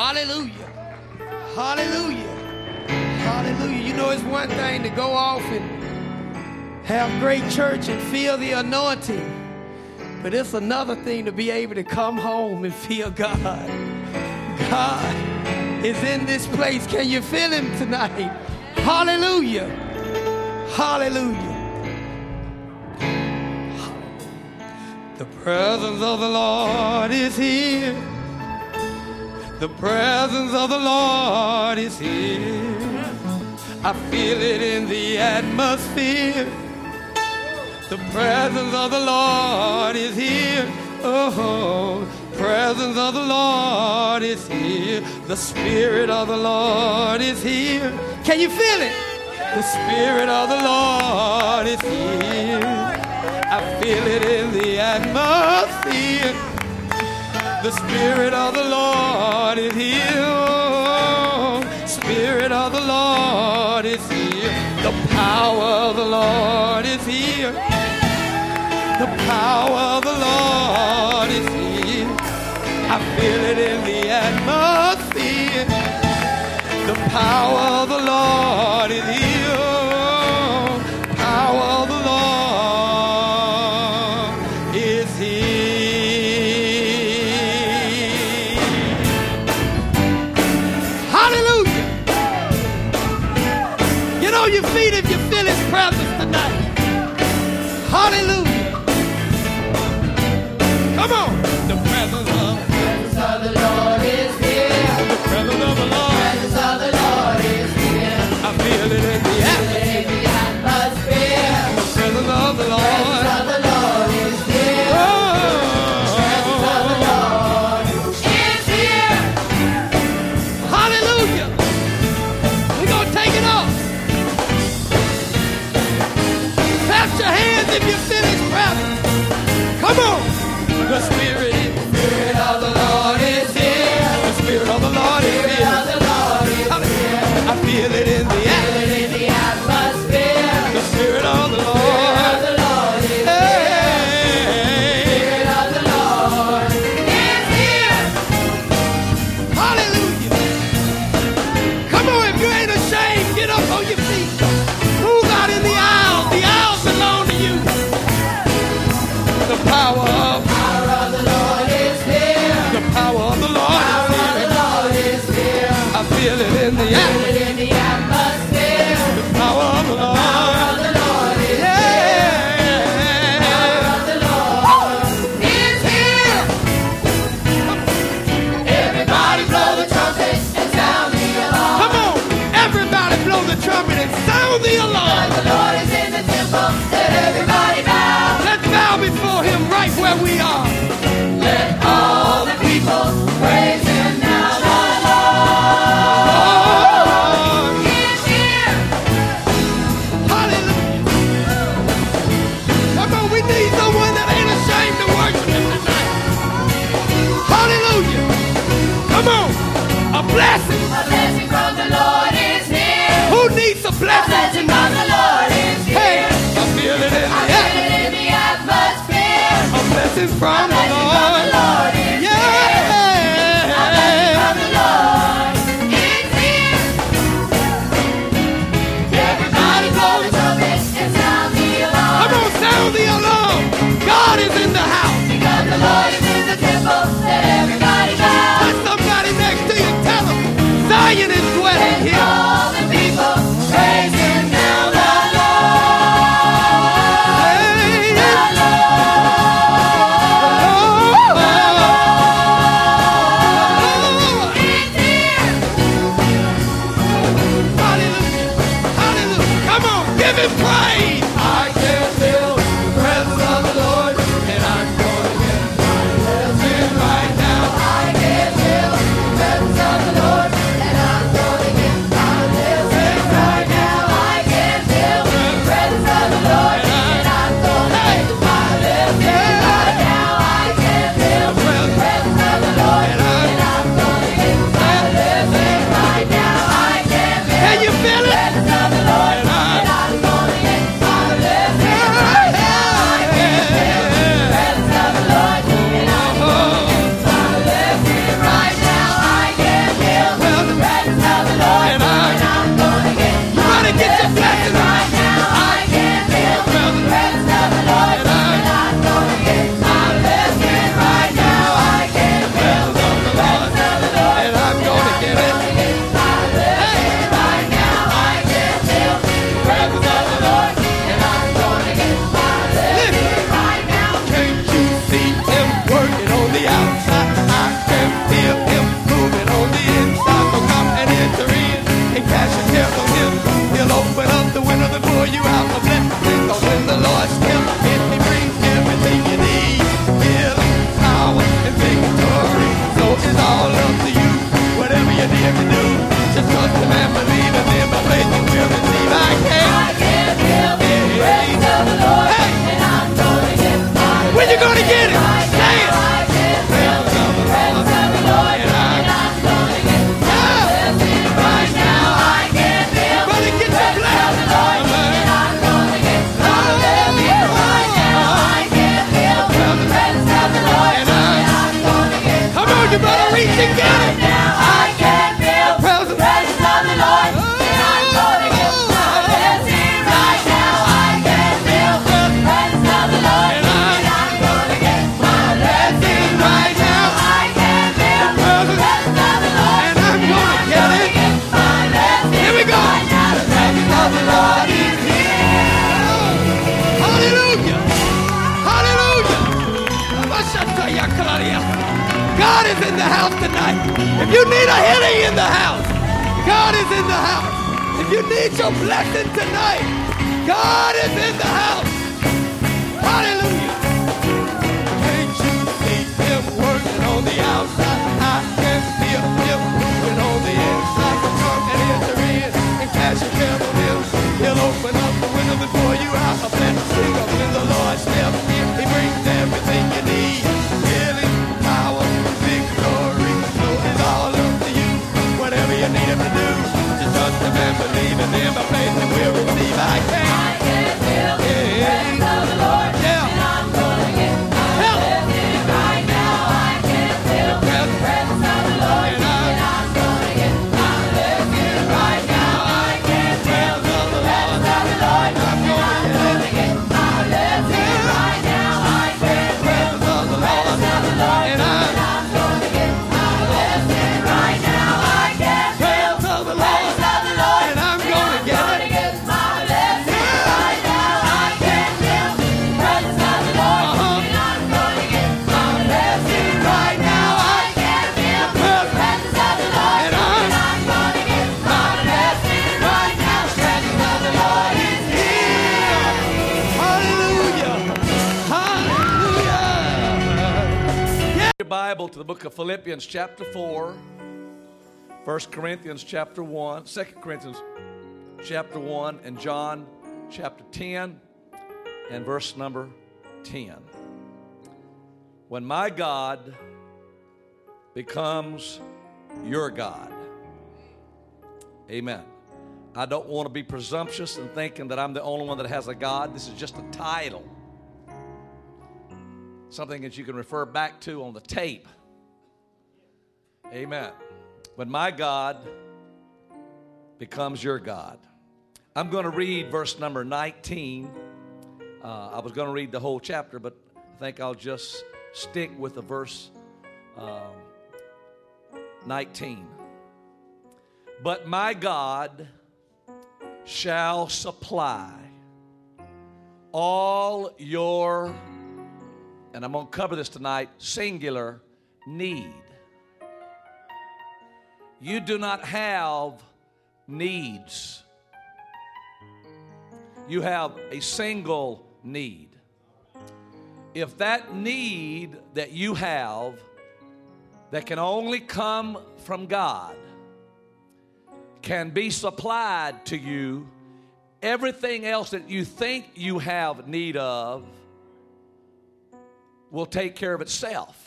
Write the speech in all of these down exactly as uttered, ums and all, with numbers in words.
Hallelujah. Hallelujah. Hallelujah. You know, it's one thing to go off and have great church and feel the anointing, but it's another thing to be able to come home and feel God. God is in this place. Can you feel him tonight? Hallelujah. Hallelujah. The presence of the Lord is here. The presence of the Lord is here. I feel it in the atmosphere. The presence of the Lord is here. Oh, presence of the Lord is here. The Spirit of the Lord is here. Can you feel it? The Spirit of the Lord is here. I feel it in the atmosphere. The Spirit of the Lord is here. Spirit of the Lord is here. The power of the Lord is here. The power of the Lord is here. I feel it in the atmosphere. The power of the Lord is here. Power of the Lord is here. Hallelujah. Get on your feet if you feel his presence tonight. Hallelujah. Come on. The presence of, the presence of the Lord is here. The presence of the Lord. The presence of the Lord is here. I feel it in the atmosphere. The presence of the Lord. The presence of the Lord is here. Oh. The presence of the Lord is here. Hallelujah. We're going to take it off. Clap your hands if you feel his presence. Come on. The Spirit, the Spirit of the Lord is here. The Spirit of the Lord is here. I feel it in the atmosphere. The Spirit of the Lord is here. The Spirit of the Lord is here. Hallelujah. Come on, if you ain't ashamed, get up on your feet. Move out in the aisle. The aisles belong to you. The power of the power of the Lord, power is, here. Of the Lord is here. I feel it in the, in the atmosphere. The power of the Lord, power of the Lord is yeah. here. The power of the Lord is here. Everybody blow the trumpet and sound the alarm. Come on, everybody blow the trumpet and sound the alarm. The Lord is in the temple. Let everybody bow. Let's bow before him right where we are. Let all the people praise him now. The Lord is you need a healing in the house, God is in the house. If you need your blessing tonight, God is in the house. Hallelujah. Can't you see him working on the outside? I can feel him moving on the inside. Come and enter in and cast your care on him. He'll open up the window before you out. A blessing of when the Lord steps in. He brings everything you need. Healing, power, victory. So it's all up to you. Whatever you need him to do, just trust him and believe in him. By faith and we'll receive. I can. I can feel the presence of the Lord. Yeah. And I'm gonna get my blessing right now. I can feel the presence of the Lord. And I'm gonna get my blessing right now. I can feel the presence of the Lord. And I'm gonna get my blessing right now. I can feel the presence of the Lord. And I'm gonna get my blessing right now. I can feel the presence of the Lord. And I'm gonna get it. get my blessing right now. I can feel the presence of the Lord. And I'm gonna get my blessing right now. I can feel the presence of the Lord. And I'm- And I'm gonna get my blessing right now. The presence of the Lord is here. Hallelujah. Hallelujah. Your Bible to the book of Philippians chapter four, First Corinthians chapter one, Second Corinthians chapter one, and John chapter ten and verse number ten. When my God becomes your God. Amen. I don't want to be presumptuous in thinking that I'm the only one that has a God. This is just a title. Something that you can refer back to on the tape. Amen. When my God becomes your God. I'm going to read verse number nineteen. Uh, I was going to read the whole chapter, but I think I'll just stick with the verse um, nineteen. But my God shall supply all your, and I'm going to cover this tonight, singular need. You do not have needs. You have a single need. If that need that you have that can only come from God can be supplied to you, everything else that you think you have need of will take care of itself.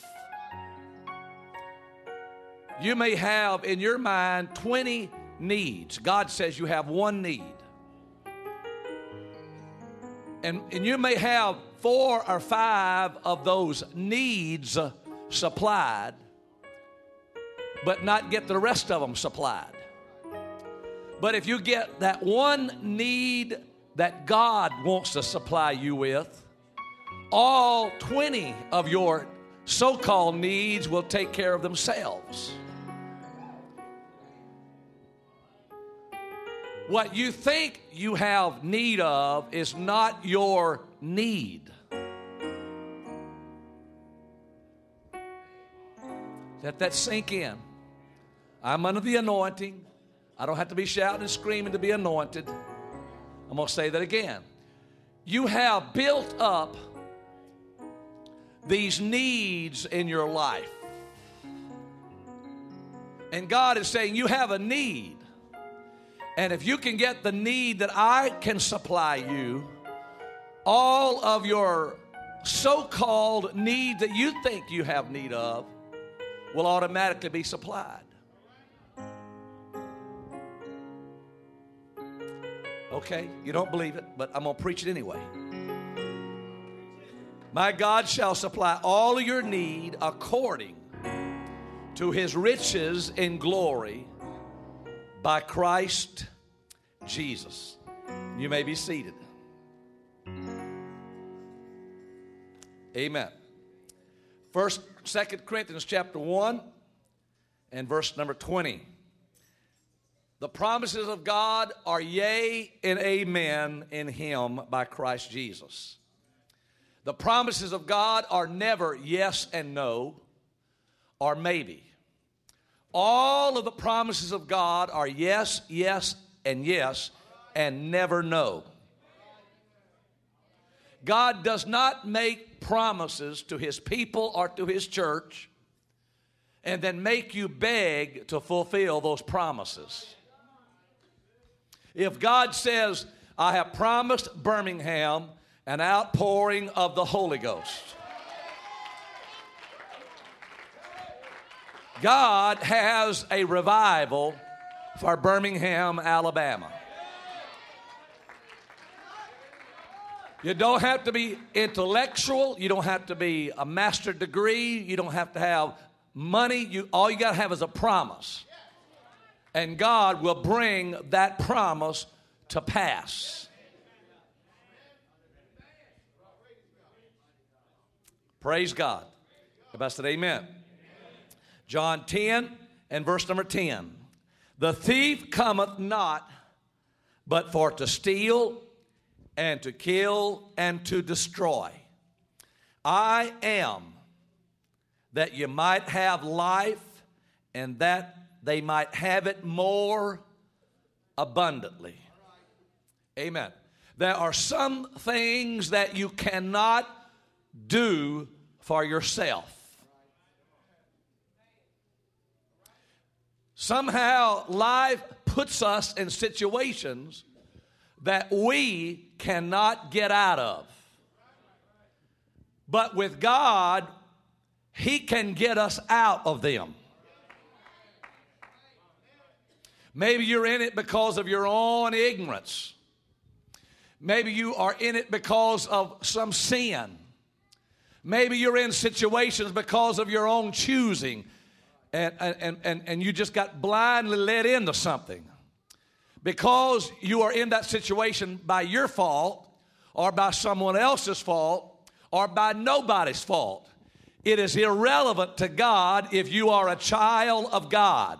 You may have in your mind twenty needs. God says you have one need. And, and you may have four or five of those needs supplied, but not get the rest of them supplied. But if you get that one need that God wants to supply you with, all twenty of your so-called needs will take care of themselves. What you think you have need of is not your need. Let that sink in. I'm under the anointing. I don't have to be shouting and screaming to be anointed. I'm going to say that again. You have built up these needs in your life. And God is saying you have a need. And if you can get the need that I can supply you, all of your so-called need that you think you have need of will automatically be supplied. Okay, you don't believe it, but I'm going to preach it anyway. My God shall supply all of your need according to his riches in glory by Christ Jesus. You may be seated. Amen. First, Second Corinthians chapter one and verse number twenty. The promises of God are yea and amen in him by Christ Jesus. The promises of God are never yes and no or maybe. all of the promises of God are yes, yes, and yes, and never no. God does not make promises to his people or to his church and then make you beg to fulfill those promises. If God says, I have promised Birmingham an outpouring of the Holy Ghost, God has a revival for Birmingham, Alabama. You don't have to be intellectual. You don't have to be a master degree. You don't have to have money. You, all you got to have is a promise. And God will bring that promise to pass. Praise God. Everybody said amen. John ten and verse number ten. The thief cometh not but for to steal and to kill and to destroy. I am that you might have life and that they might have it more abundantly. Amen. There are some things that you cannot do for yourself. Somehow life puts us in situations that we cannot get out of. But with God, he can get us out of them. Maybe you're in it because of your own ignorance. Maybe you are in it because of some sin. Maybe you're in situations because of your own choosing. And, and, and, and you just got blindly led into something. Because you are in that situation by your fault, or by someone else's fault, or by nobody's fault. It is irrelevant to God if you are a child of God.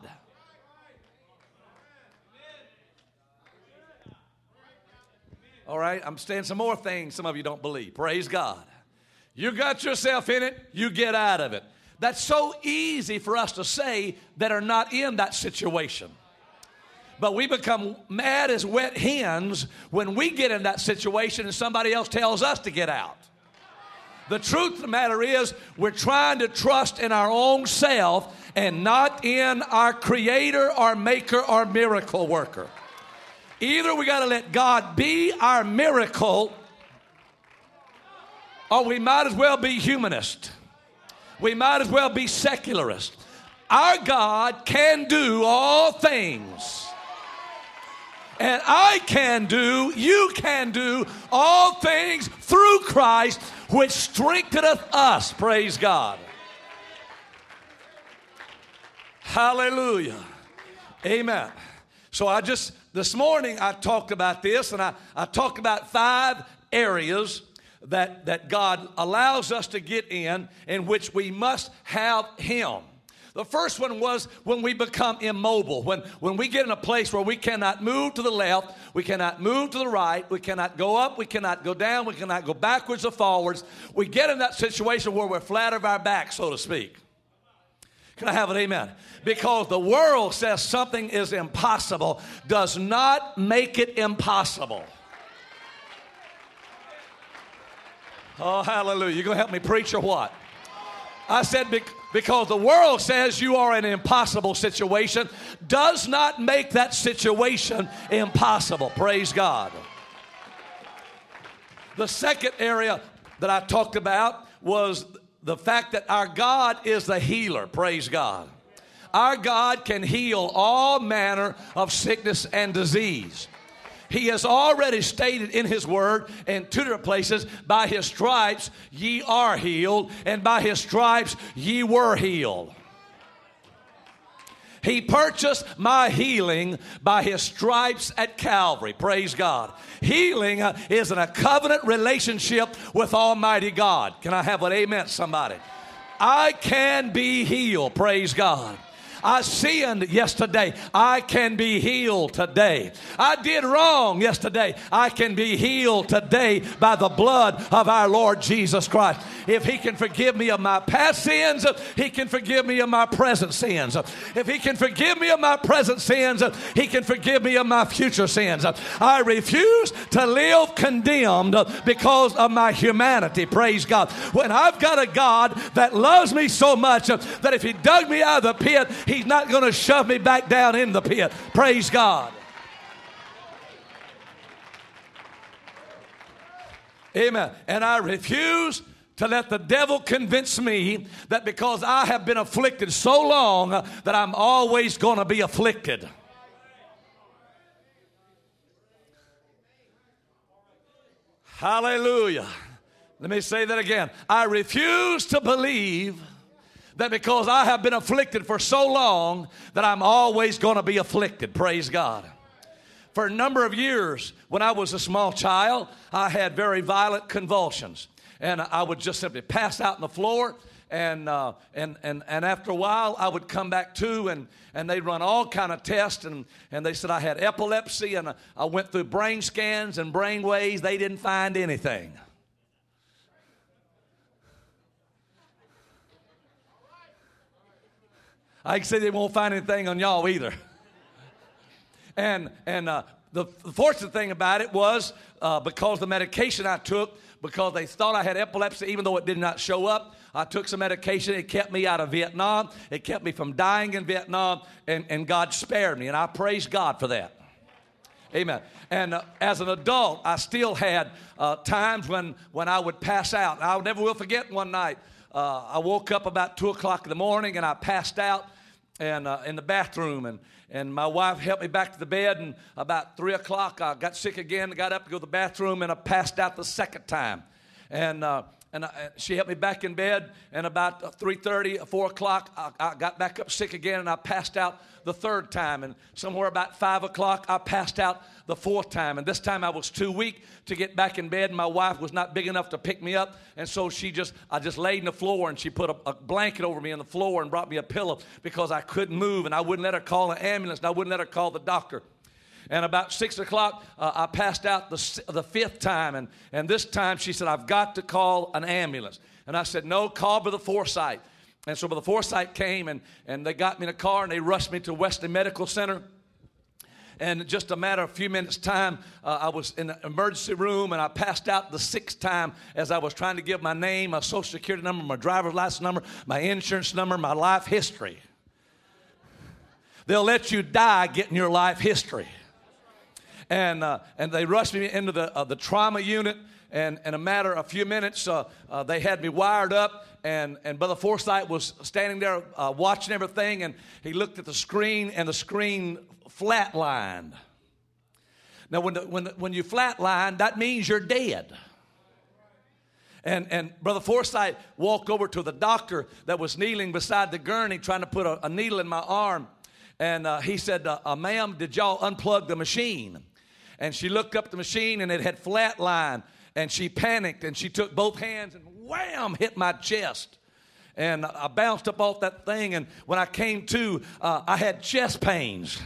All right, I'm saying some more things some of you don't believe. Praise God. You got yourself in it, you get out of it. That's so easy for us to say that are not in that situation. But we become mad as wet hens when we get in that situation and somebody else tells us to get out. The truth of the matter is we're trying to trust in our own self and not in our creator or maker or miracle worker. Either we got to let God be our miracle, or we might as well be humanist. We might as well be secularist. Our God can do all things. And I can do, you can do all things through Christ, which strengtheneth us. Praise God. Hallelujah. Amen. So I just, this morning I talked about this, and I, I talked about five areas that, that God allows us to get in, in which we must have him. The first one was when we become immobile, when, when we get in a place where we cannot move to the left, we cannot move to the right, we cannot go up, we cannot go down, we cannot go backwards or forwards. We get in that situation where we're flat of our back, so to speak. Can I have an amen? Because the world says something is impossible does not make it impossible. Oh, hallelujah. You going to help me preach or what? I said because... Because the world says you are in an impossible situation does not make that situation impossible. Praise God. The second area that I talked about was the fact that our God is the healer. Praise God. Our God can heal all manner of sickness and disease. He has already stated in his word in two different places, by his stripes ye are healed, and by his stripes ye were healed. He purchased my healing by his stripes at Calvary. Praise God. Healing is in a covenant relationship with Almighty God. Can I have an amen, somebody? I can be healed. Praise God. I sinned yesterday. I can be healed today. I did wrong yesterday. I can be healed today by the blood of our Lord Jesus Christ. If he can forgive me of my past sins, he can forgive me of my present sins. If he can forgive me of my present sins, he can forgive me of my future sins. I refuse to live condemned because of my humanity. Praise God. When I've got a God that loves me so much that if he dug me out of the pit, he's not going to shove me back down in the pit. Praise God. Amen. And I refuse to let the devil convince me that because I have been afflicted so long that I'm always going to be afflicted. Hallelujah. Let me say that again. I refuse to believe that because I have been afflicted for so long that I'm always going to be afflicted. Praise God. For a number of years, when I was a small child, I had very violent convulsions. And I would just simply pass out on the floor. And, uh, and, and, and after a while, I would come back to, and, and they'd run all kind of tests. And, and they said I had epilepsy. And I, I went through brain scans and brain waves. They didn't find anything. I can say they won't find anything on y'all either. And, and uh, the, the fortunate thing about it was uh, because the medication I took, because they thought I had epilepsy, even though it did not show up, I took some medication. It kept me out of Vietnam. It kept me from dying in Vietnam, and, and God spared me, and I praise God for that. Amen. And uh, as an adult, I still had uh, times when, when I would pass out. I never will forget one night. Uh, I woke up about two o'clock in the morning, and I passed out and uh, in the bathroom, and, and my wife helped me back to the bed, and about three o'clock I got sick again, got up to go to the bathroom, and I passed out the second time. And uh, and I, she helped me back in bed, and about three thirty, four o'clock, I, I got back up sick again, and I passed out the third time. And somewhere about five o'clock, I passed out the fourth time. And this time I was too weak to get back in bed, and my wife was not big enough to pick me up. And so she just, I just laid in the floor, and she put a, a blanket over me on the floor and brought me a pillow because I couldn't move, and I wouldn't let her call an ambulance, and I wouldn't let her call the doctor. And about six o'clock, uh, I passed out the, the fifth time. And, and this time she said, I've got to call an ambulance. And I said, no, call Brother Forsythe. And so Brother Forsythe came, and, and they got me in a car, and they rushed me to Wesley Medical Center. And in just a matter of a few minutes' time, uh, I was in the emergency room, and I passed out the sixth time as I was trying to give my name, my social security number, my driver's license number, my insurance number, my life history. They'll let you die getting your life history. And uh, and they rushed me into the uh, the trauma unit, and in a matter of a few minutes, uh, uh, they had me wired up, and, and Brother Forsythe was standing there uh, watching everything, and he looked at the screen, and the screen flatlined. Now, when the, when the, when you flatline, that means you're dead. And and Brother Forsythe walked over to the doctor that was kneeling beside the gurney, trying to put a, a needle in my arm, and uh, he said, uh, uh, "Ma'am, did y'all unplug the machine?" And she looked up the machine, and it had flatlined, and she panicked, and she took both hands and wham, hit my chest. And I bounced up off that thing, and when I came to, uh, I had chest pains.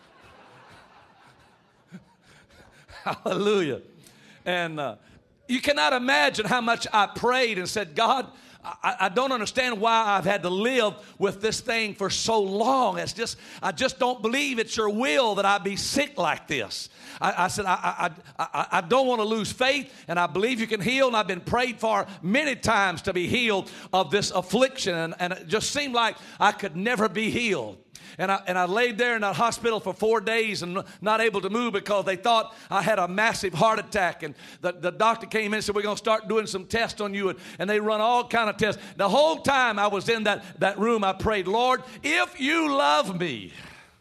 Hallelujah. And uh, you cannot imagine how much I prayed and said, God, I, I don't understand why I've had to live with this thing for so long. It's just, I just don't believe it's your will that I be sick like this. I, I said, I, I, I, I don't want to lose faith, and I believe you can heal, and I've been prayed for many times to be healed of this affliction, and, and it just seemed like I could never be healed. And I, and I laid there in that hospital for four days and not able to move because they thought I had a massive heart attack. And the, the doctor came in and said, we're going to start doing some tests on you. And, and they run all kind of tests. The whole time I was in that, that room, I prayed, Lord, if you love me.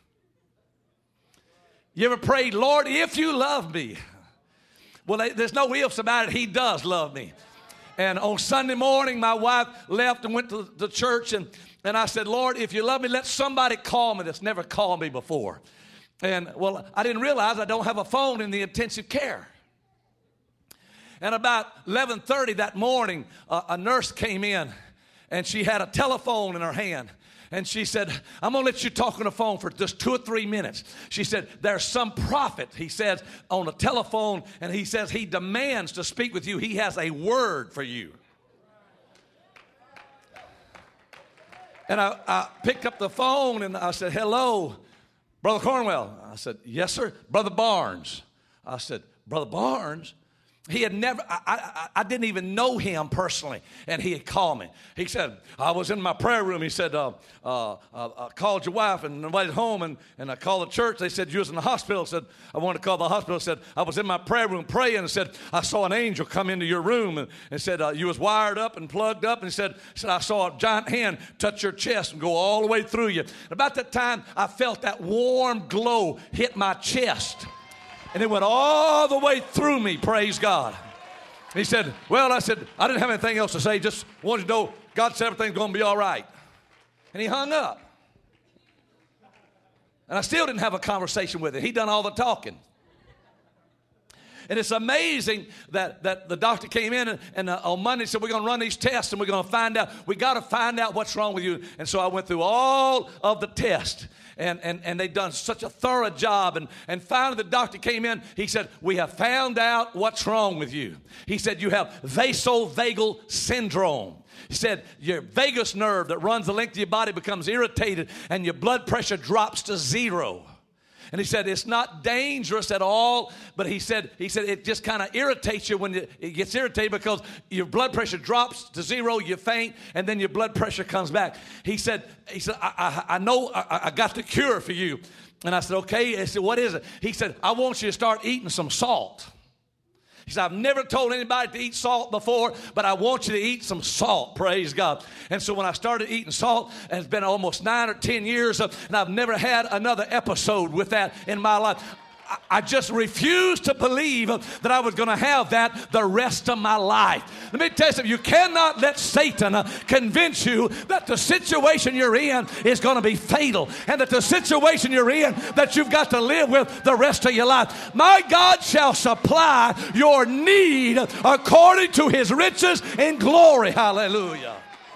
You ever prayed, Lord, if you love me? Well, there's no ifs about it. He does love me. And on Sunday morning, my wife left and went to the church, and And I said, Lord, if you love me, let somebody call me that's never called me before. And, well, I didn't realize I don't have a phone in the intensive care. And about eleven thirty that morning, uh, a nurse came in, and she had a telephone in her hand. And she said, I'm going to let you talk on the phone for just two or three minutes. She said, there's some prophet, he says, on the telephone, and he says he demands to speak with you. He has a word for you. And I, I picked up the phone, and I said, hello, Brother Cornwell. I said, yes, sir. Brother Barnes. I said, Brother Barnes? He had never, I, I, I didn't even know him personally, and he had called me. He said, I was in my prayer room. He said, uh, uh, uh, I called your wife and invited home, and, and I called the church. They said, you was in the hospital. I said, I wanted to call the hospital. I said, I was in my prayer room praying, and said, I saw an angel come into your room, and, and said, uh, you was wired up and plugged up, and he said, said, I saw a giant hand touch your chest and go all the way through you. And about that time, I felt that warm glow hit my chest. And it went all the way through me, praise God. He said, well, I said, I didn't have anything else to say. Just wanted to know God said everything's going to be all right. And he hung up. And I still didn't have a conversation with him. He done all the talking. And it's amazing that, that the doctor came in and, and uh, on Monday said, we're going to run these tests and we're going to find out. We got to find out what's wrong with you. And so I went through all of the tests. And, and, and they've done such a thorough job. And, and finally the doctor came in. He said, we have found out what's wrong with you. He said, you have vasovagal syndrome. He said, your vagus nerve that runs the length of your body becomes irritated and your blood pressure drops to zero. And he said, it's not dangerous at all, but he said, he said it just kind of irritates you when it, it gets irritated because your blood pressure drops to zero, you faint, and then your blood pressure comes back. He said, he said, I, I, I know I, I got the cure for you. And I said, okay. I said, what is it? He said, I want you to start eating some salt. He said, I've never told anybody to eat salt before, but I want you to eat some salt, praise God. And so when I started eating salt, and it's been almost nine or ten years, and I've never had another episode with that in my life. I just refused to believe that I was going to have that the rest of my life. Let me tell you something. You cannot let Satan convince you that the situation you're in is going to be fatal and that the situation you're in that you've got to live with the rest of your life. My God shall supply your need according to his riches in glory. Hallelujah.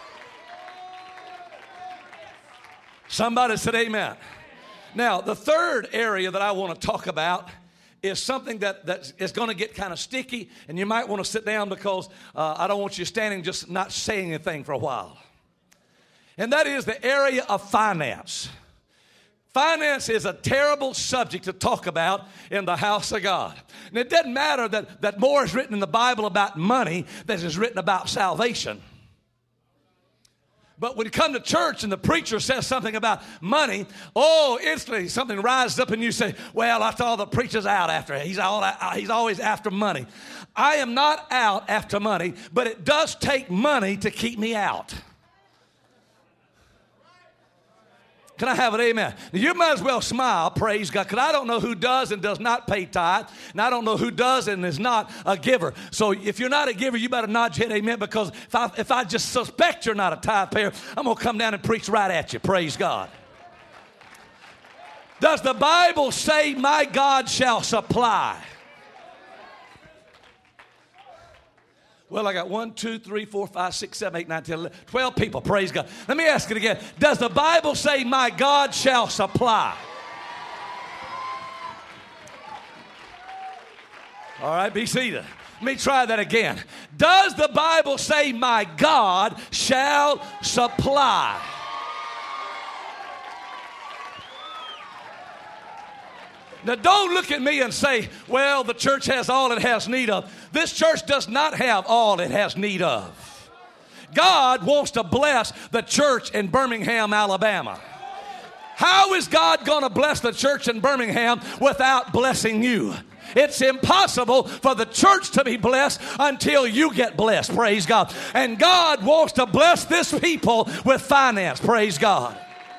Somebody said amen. Now, the third area that I want to talk about is something that, that is going to get kind of sticky, and you might want to sit down because uh, I don't want you standing just not saying anything for a while. And that is the area of finance. Finance is a terrible subject to talk about in the house of God. And it doesn't matter that, that more is written in the Bible about money than is written about salvation. But when you come to church and the preacher says something about money, oh, instantly something rises up and you say, well, that's all the preacher's out after. He's, all, he's always after money. I am not out after money, but it does take money to keep me out. Can I have an amen? Now, you might as well smile, praise God, because I don't know who does and does not pay tithe, and I don't know who does and is not a giver. So if you're not a giver, you better nod your head amen, because if I, if I just suspect you're not a tithe payer, I'm going to come down and preach right at you, praise God. Does the Bible say, my God shall supply? Well, I got one, two, three, four, five, six, seven, eight, nine, ten, eleven, twelve people. Praise God. Let me ask it again. Does the Bible say, my God shall supply? All right, be seated. Let me try that again. Does the Bible say, my God shall supply? Now, don't look at me and say, well, the church has all it has need of. This church does not have all it has need of. God wants to bless the church in Birmingham, Alabama. How is God going to bless the church in Birmingham without blessing you? It's impossible for the church to be blessed until you get blessed, praise God. And God wants to bless this people with finance, praise God.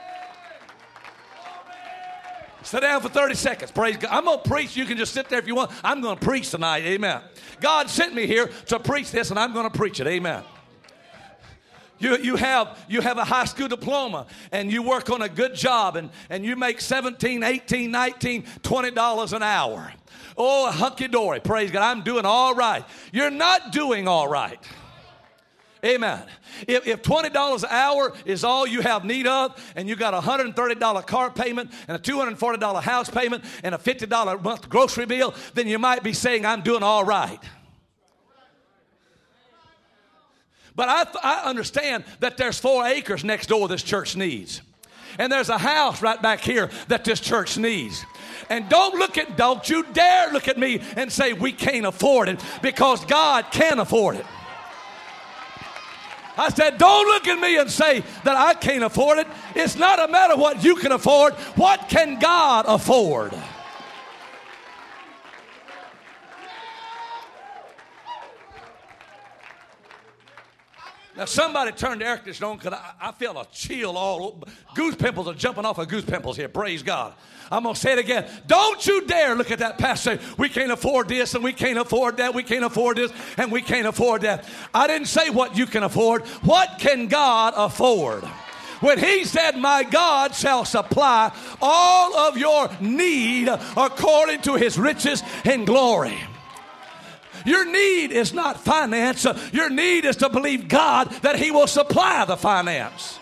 Sit down for thirty seconds. Praise God. I'm going to preach. You can just sit there if you want. I'm going to preach tonight. Amen. God sent me here to preach this, and I'm going to preach it. Amen. You, you, have, you have a high school diploma, and you work on a good job, and, and you make seventeen, eighteen, nineteen, twenty dollars an hour. Oh, hunky-dory. Praise God. I'm doing all right. You're not doing all right. Amen. If, if twenty dollars an hour is all you have need of, and you got a one hundred thirty dollars car payment and a two hundred forty dollars house payment and a fifty dollars a month grocery bill, then you might be saying, I'm doing all right. But I, I understand that there's four acres next door this church needs. And there's a house right back here that this church needs. And don't look at, don't you dare look at me and say we can't afford it, because God can afford it. I said, don't look at me and say that I can't afford it. It's not a matter of what you can afford. What can God afford? Now, somebody turned the air conditioner on, because I, I feel a chill all over. Goose pimples are jumping off of goose pimples here. Praise God. I'm going to say it again. Don't you dare look at that pastor and say, we can't afford this and we can't afford that. We can't afford this and we can't afford that. I didn't say what you can afford. What can God afford? When he said, my God shall supply all of your need according to his riches and glory. Your need is not finance. Your need is to believe God that he will supply the finance.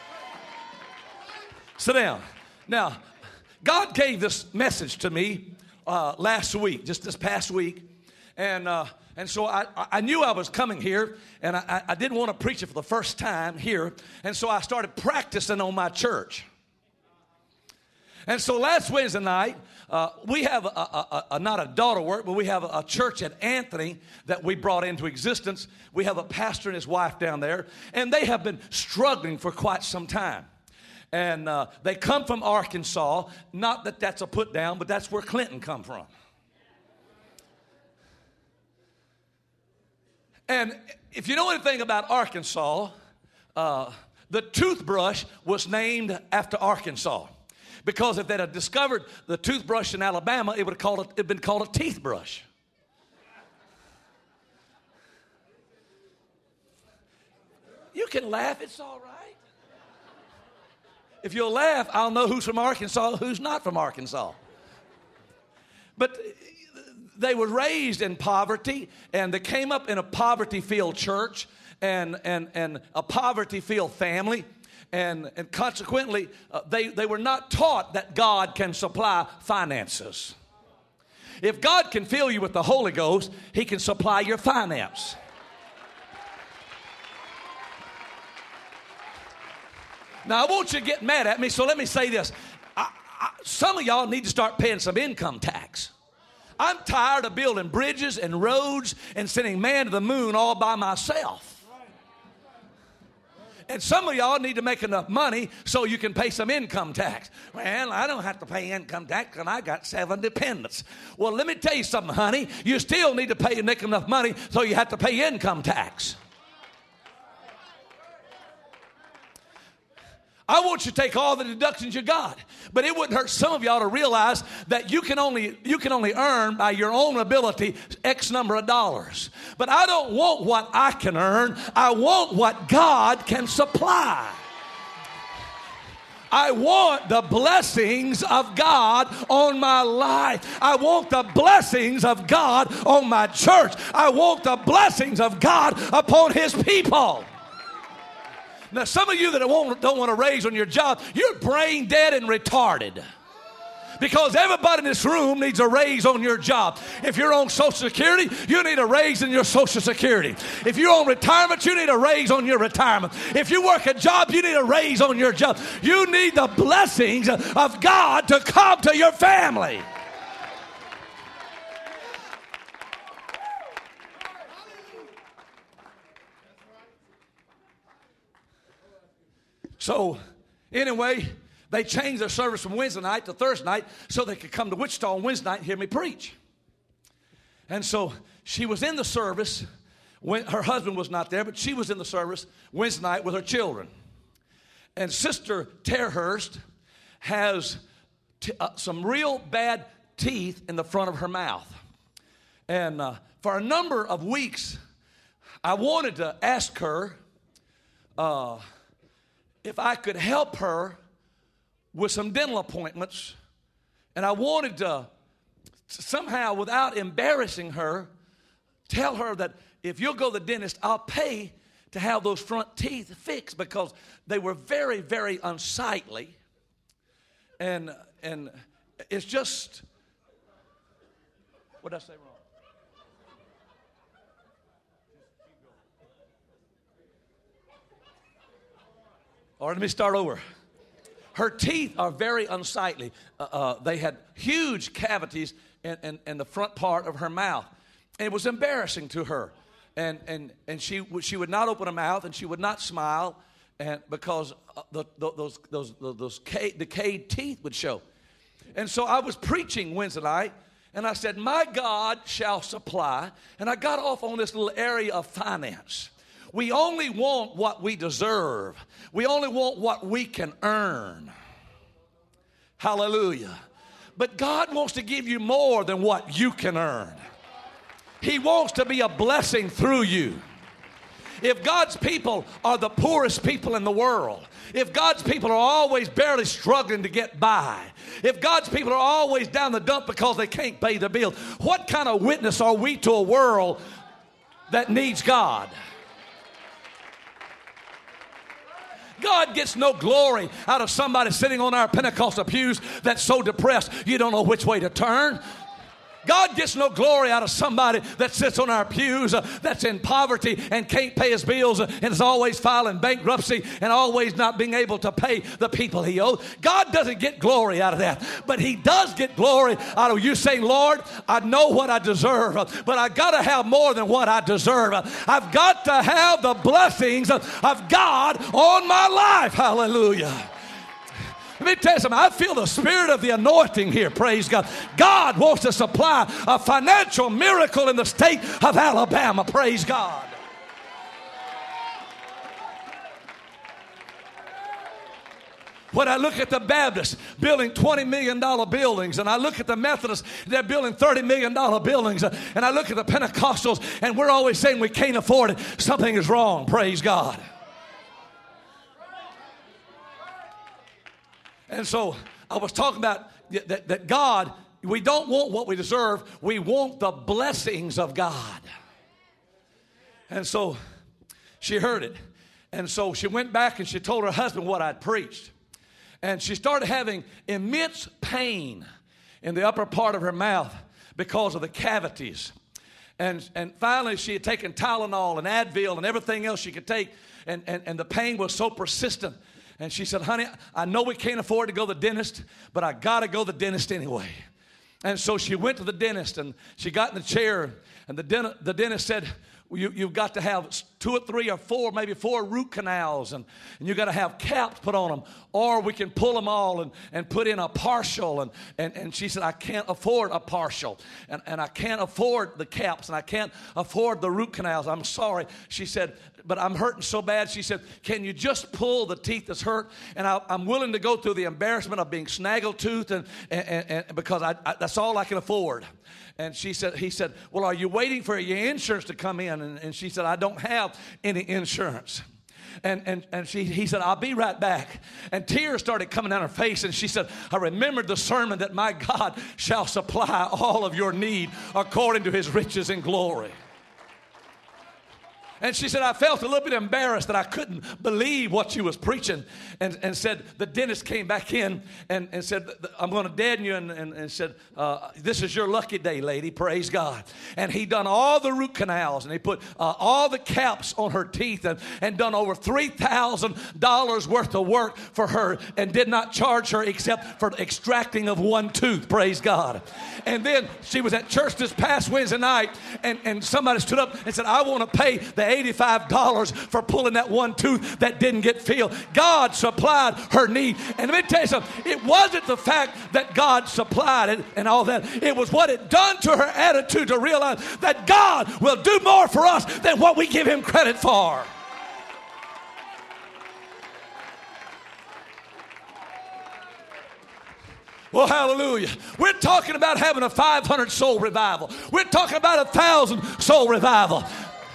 Sit down. Now, God gave this message to me uh, last week, just this past week. And uh, and so I, I knew I was coming here, and I, I didn't want to preach it for the first time here. And so I started practicing on my church. And so last Wednesday night, uh, we have a, a, a, not a daughter work, but we have a, a church at Anthony that we brought into existence. We have a pastor and his wife down there, and they have been struggling for quite some time. And uh, they come from Arkansas. Not that that's a put down, but that's where Clinton come from. And if you know anything about Arkansas, uh, the toothbrush was named after Arkansas. Because if they'd have discovered the toothbrush in Alabama, it would have called it, it'd been called a teeth brush. You can laugh, it's all right. If you'll laugh, I'll know who's from Arkansas, who's not from Arkansas. But they were raised in poverty, and they came up in a poverty-filled church and, and, and a poverty-filled family. And, and consequently, uh, they, they were not taught that God can supply finances. If God can fill you with the Holy Ghost, he can supply your finance. Now, I want you to get mad at me, so let me say this. I, I, some of y'all need to start paying some income tax. I'm tired of building bridges and roads and sending man to the moon all by myself. And some of y'all need to make enough money so you can pay some income tax. Well, I don't have to pay income tax because I got seven dependents. Well, let me tell you something, honey. You still need to pay make enough money so you have to pay income tax. I want you to take all the deductions you got. But it wouldn't hurt some of y'all to realize that you can only you can only earn by your own ability X number of dollars. But I don't want what I can earn. I want what God can supply. I want the blessings of God on my life. I want the blessings of God on my church. I want the blessings of God upon his people. Now, some of you that don't, don't want to raise on your job, you're brain dead and retarded. Because everybody in this room needs a raise on your job. If you're on Social Security, you need a raise in your Social Security. If you're on retirement, you need a raise on your retirement. If you work a job, you need a raise on your job. You need the blessings of God to come to your family. So, anyway, they changed their service from Wednesday night to Thursday night so they could come to Wichita on Wednesday night and hear me preach. And so she was in the service. When her husband was not there, but she was in the service Wednesday night with her children. And Sister Terhurst has t- uh, some real bad teeth in the front of her mouth. And uh, for a number of weeks, I wanted to ask her uh, if I could help her with some dental appointments. And I wanted to somehow, without embarrassing her, tell her that if you'll go to the dentist, I'll pay to have those front teeth fixed because they were very, very unsightly. And and it's just, what did I say wrong? All right, let me start over. Her teeth are very unsightly. Uh, uh, they had huge cavities in, in, in the front part of her mouth. And it was embarrassing to her. And and and she she would not open her mouth, and she would not smile, and because the, the, those those those decayed teeth would show. And so I was preaching Wednesday night, and I said, "My God shall supply." And I got off on this little area of finance. We only want what we deserve. We only want what we can earn. Hallelujah. But God wants to give you more than what you can earn. He wants to be a blessing through you. If God's people are the poorest people in the world, if God's people are always barely struggling to get by, if God's people are always down the dump because they can't pay the bills, what kind of witness are we to a world that needs God? God gets no glory out of somebody sitting on our Pentecostal pews that's so depressed you don't know which way to turn. God gets no glory out of somebody that sits on our pews uh, that's in poverty and can't pay his bills uh, and is always filing bankruptcy and always not being able to pay the people he owes. God doesn't get glory out of that, but he does get glory out of you saying, "Lord, I know what I deserve, uh, but I got to have more than what I deserve. Uh, I've got to have the blessings of, of God on my life." Hallelujah. Let me tell you something. I feel the spirit of the anointing here. Praise God. God wants to supply a financial miracle in the state of Alabama. Praise God. When I look at the Baptists building twenty million dollars buildings, and I look at the Methodists, they're building thirty million dollars buildings, and I look at the Pentecostals, and we're always saying we can't afford it, something is wrong. Praise God. And so I was talking about that, that God, we don't want what we deserve. We want the blessings of God. And so she heard it. And so she went back and she told her husband what I'd preached. And she started having immense pain in the upper part of her mouth because of the cavities. And, and finally she had taken Tylenol and Advil and everything else she could take. And, and, and the pain was so persistent. And she said, "Honey, I know we can't afford to go to the dentist, but I got to go to the dentist anyway." And so she went to the dentist, and she got in the chair, and the, dent- the dentist said, well, you, you've got to have two or three or four, maybe four root canals, and, and you've got to have caps put on them, or we can pull them all and, and put in a partial. And, and, and she said, "I can't afford a partial, and, and I can't afford the caps, and I can't afford the root canals. I'm sorry." She said, "But I'm hurting so bad." She said, "Can you just pull the teeth that's hurt? And I, I'm willing to go through the embarrassment of being snaggle-toothed, and, and, and because I, I, that's all I can afford." And she said, he said, "Well, are you waiting for your insurance to come in?" And, and she said, "I don't have any insurance." And, and, and she, he said, "I'll be right back." And tears started coming down her face. And she said, "I remembered the sermon that my God shall supply all of your need according to his riches and glory." And she said, "I felt a little bit embarrassed that I couldn't believe what she was preaching." And, and said, the dentist came back in and, and said, "I'm going to deaden you." And, and, and said, uh, "This is your lucky day, lady. Praise God." And he done all the root canals, and he put uh, all the caps on her teeth, and, and done over three thousand dollars worth of work for her, and did not charge her except for extracting of one tooth. Praise God. And then she was at church this past Wednesday night, and, and somebody stood up and said, "I want to pay the eighty-five dollars for pulling that one tooth that didn't get filled." God supplied her need. And let me tell you something. It wasn't the fact that God supplied it and all that. It was what it done to her attitude to realize that God will do more for us than what we give him credit for. Well, hallelujah. We're talking about having a five hundred soul revival. We're talking about a thousand soul revival.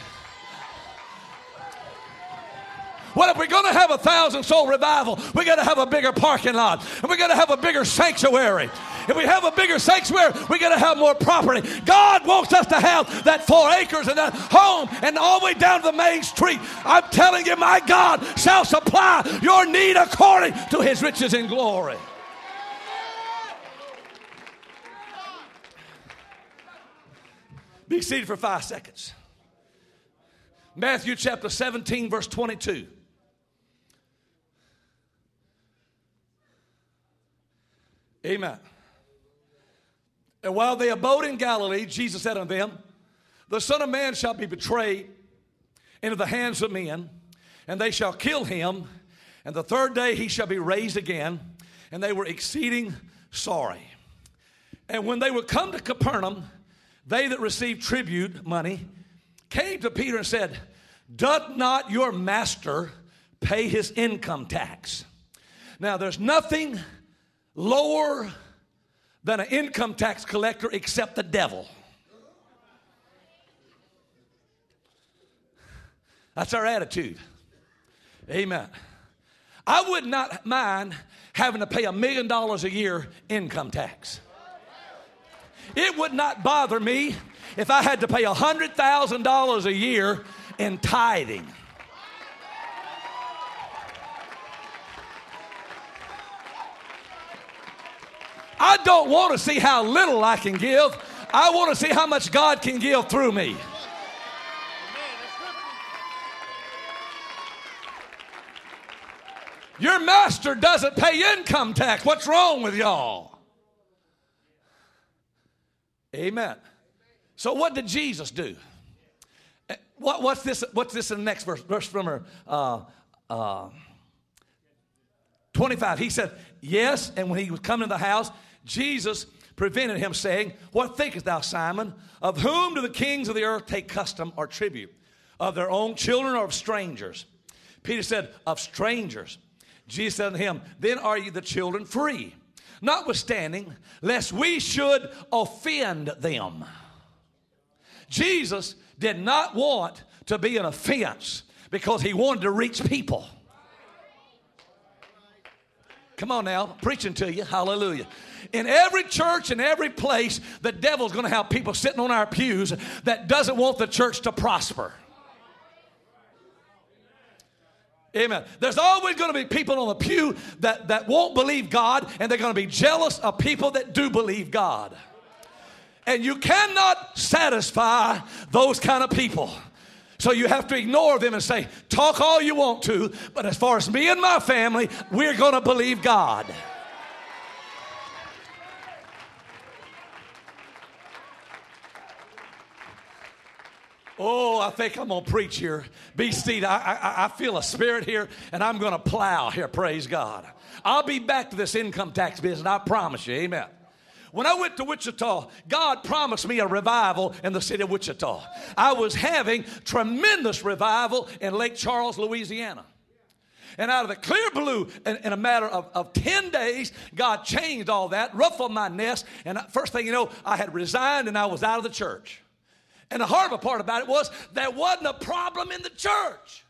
Well, if we're going to have a thousand soul revival, we got to have a bigger parking lot, and we got to have a bigger sanctuary. If we have a bigger sanctuary, we got to have more property. God wants us to have that four acres and that home and all the way down to the main street. I'm telling you, my God shall supply your need according to his riches in glory. Be seated for five seconds. Matthew chapter seventeen, verse twenty-two. Amen. And while they abode in Galilee, Jesus said unto them, the Son of Man shall be betrayed into the hands of men, and they shall kill him, and the third day he shall be raised again. And they were exceeding sorry. And when they were come to Capernaum, they that received tribute money came to Peter and said, doth not your master pay his income tax? Now, there's nothing lower than an income tax collector except the devil. That's our attitude. Amen. I would not mind having to pay a million dollars a year income tax. It would not bother me if I had to pay one hundred thousand dollars a year in tithing. I don't want to see how little I can give. I want to see how much God can give through me. Your master doesn't pay income tax. What's wrong with y'all? Amen. So what did Jesus do? What, what's this? What's this in the next verse? Verse from her, uh, uh, twenty-five. He said, yes, and when he was coming to the house, Jesus prevented him, saying, what thinkest thou, Simon? Of whom do the kings of the earth take custom or tribute? Of their own children or of strangers? Peter said, of strangers. Jesus said to him, then are you the children free? Notwithstanding, lest we should offend them. Jesus did not want to be an offense because he wanted to reach people. Come on now, preaching to you. Hallelujah. In every church and every place, the devil's going to have people sitting on our pews that doesn't want the church to prosper. Amen. There's always going to be people on the pew that, that won't believe God, and they're going to be jealous of people that do believe God. And you cannot satisfy those kind of people. So you have to ignore them and say, talk all you want to, but as far as me and my family, we're going to believe God. Oh, I think I'm going to preach here. Be seated. I, I, I feel a spirit here, and I'm going to plow here. Praise God. I'll be back to this income tax business, I promise you. Amen. When I went to Wichita, God promised me a revival in the city of Wichita. I was having tremendous revival in Lake Charles, Louisiana. And out of the clear blue, in, in a matter of, of ten days, God changed all that, ruffled my nest, and first thing you know, I had resigned and I was out of the church. And the horrible part about it was there wasn't a problem in the church.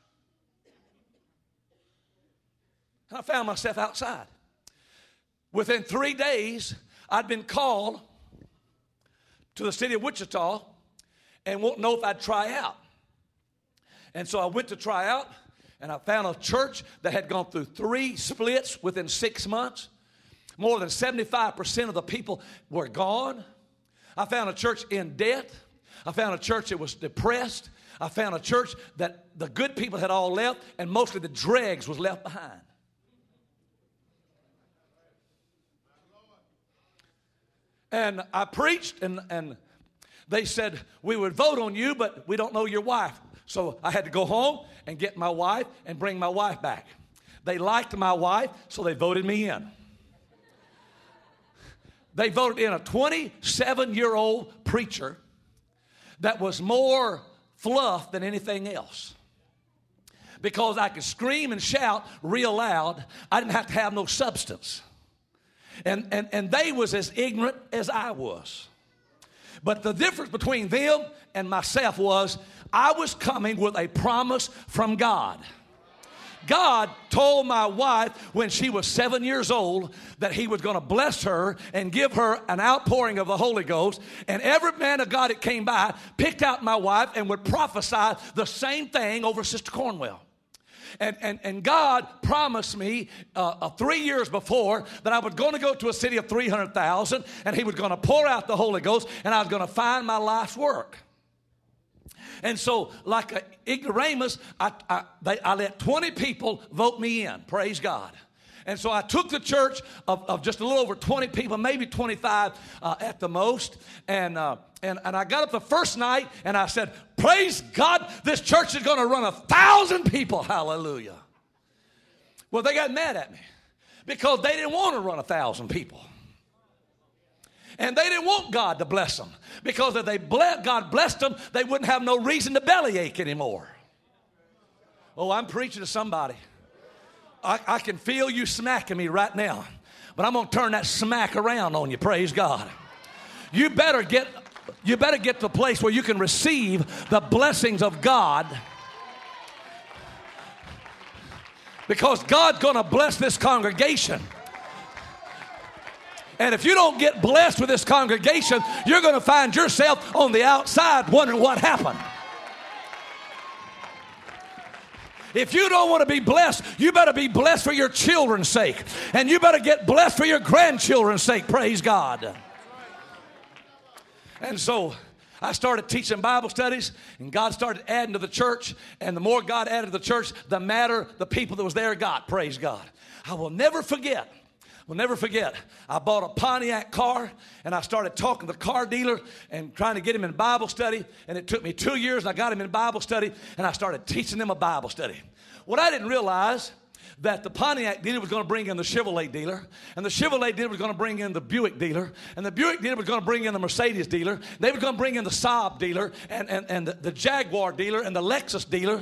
And I found myself outside. Within three days, I'd been called to the city of Wichita and won't know if I'd try out. And so I went to try out, and I found a church that had gone through three splits within six months. More than seventy-five percent of the people were gone. I found a church in debt. I found a church that was depressed. I found a church that the good people had all left, and mostly the dregs was left behind. And I preached, and, and they said, we would vote on you, but we don't know your wife. So I had to go home and get my wife and bring my wife back. They liked my wife, so they voted me in. They voted in a twenty-seven-year-old preacher that was more fluff than anything else. Because I could scream and shout real loud, I didn't have to have no substance. And, and, and they was as ignorant as I was. But the difference between them and myself was I was coming with a promise from God. God told my wife when she was seven years old that he was going to bless her and give her an outpouring of the Holy Ghost. And every man of God that came by picked out my wife and would prophesy the same thing over Sister Cornwell. And, and, and God promised me uh, uh, three years before that I was going to go to a city of three hundred thousand, and he was going to pour out the Holy Ghost, and I was going to find my life's work. And so, like an ignoramus, I, I, they, I let twenty people vote me in. Praise God. And so I took the church of, of just a little over twenty people, maybe twenty-five uh, at the most. And, uh, and, and I got up the first night and I said, praise God, this church is going to run a thousand people. Hallelujah. Well, they got mad at me because they didn't want to run a thousand people. And they didn't want God to bless them because if they ble- God blessed them, they wouldn't have no reason to bellyache anymore. Oh, I'm preaching to somebody. I, I can feel you smacking me right now, but I'm going to turn that smack around on you. Praise God. You better get, you better get to a place where you can receive the blessings of God, because God's going to bless this congregation. And if you don't get blessed with this congregation, you're going to find yourself on the outside wondering what happened. If you don't want to be blessed, you better be blessed for your children's sake. And you better get blessed for your grandchildren's sake. Praise God. And so I started teaching Bible studies, and God started adding to the church. And the more God added to the church, the madder the people that was there got. Praise God. I will never forget. Will never forget. I bought a Pontiac car, and I started talking to the car dealer and trying to get him in Bible study. And it took me two years, and I got him in Bible study, and I started teaching them a Bible study. What I didn't realize, that the Pontiac dealer was going to bring in the Chevrolet dealer, and the Chevrolet dealer was going to bring in the Buick dealer, and the Buick dealer was going to bring in the Mercedes dealer. They were going to bring in the Saab dealer, and, and, and the, the Jaguar dealer, and the Lexus dealer.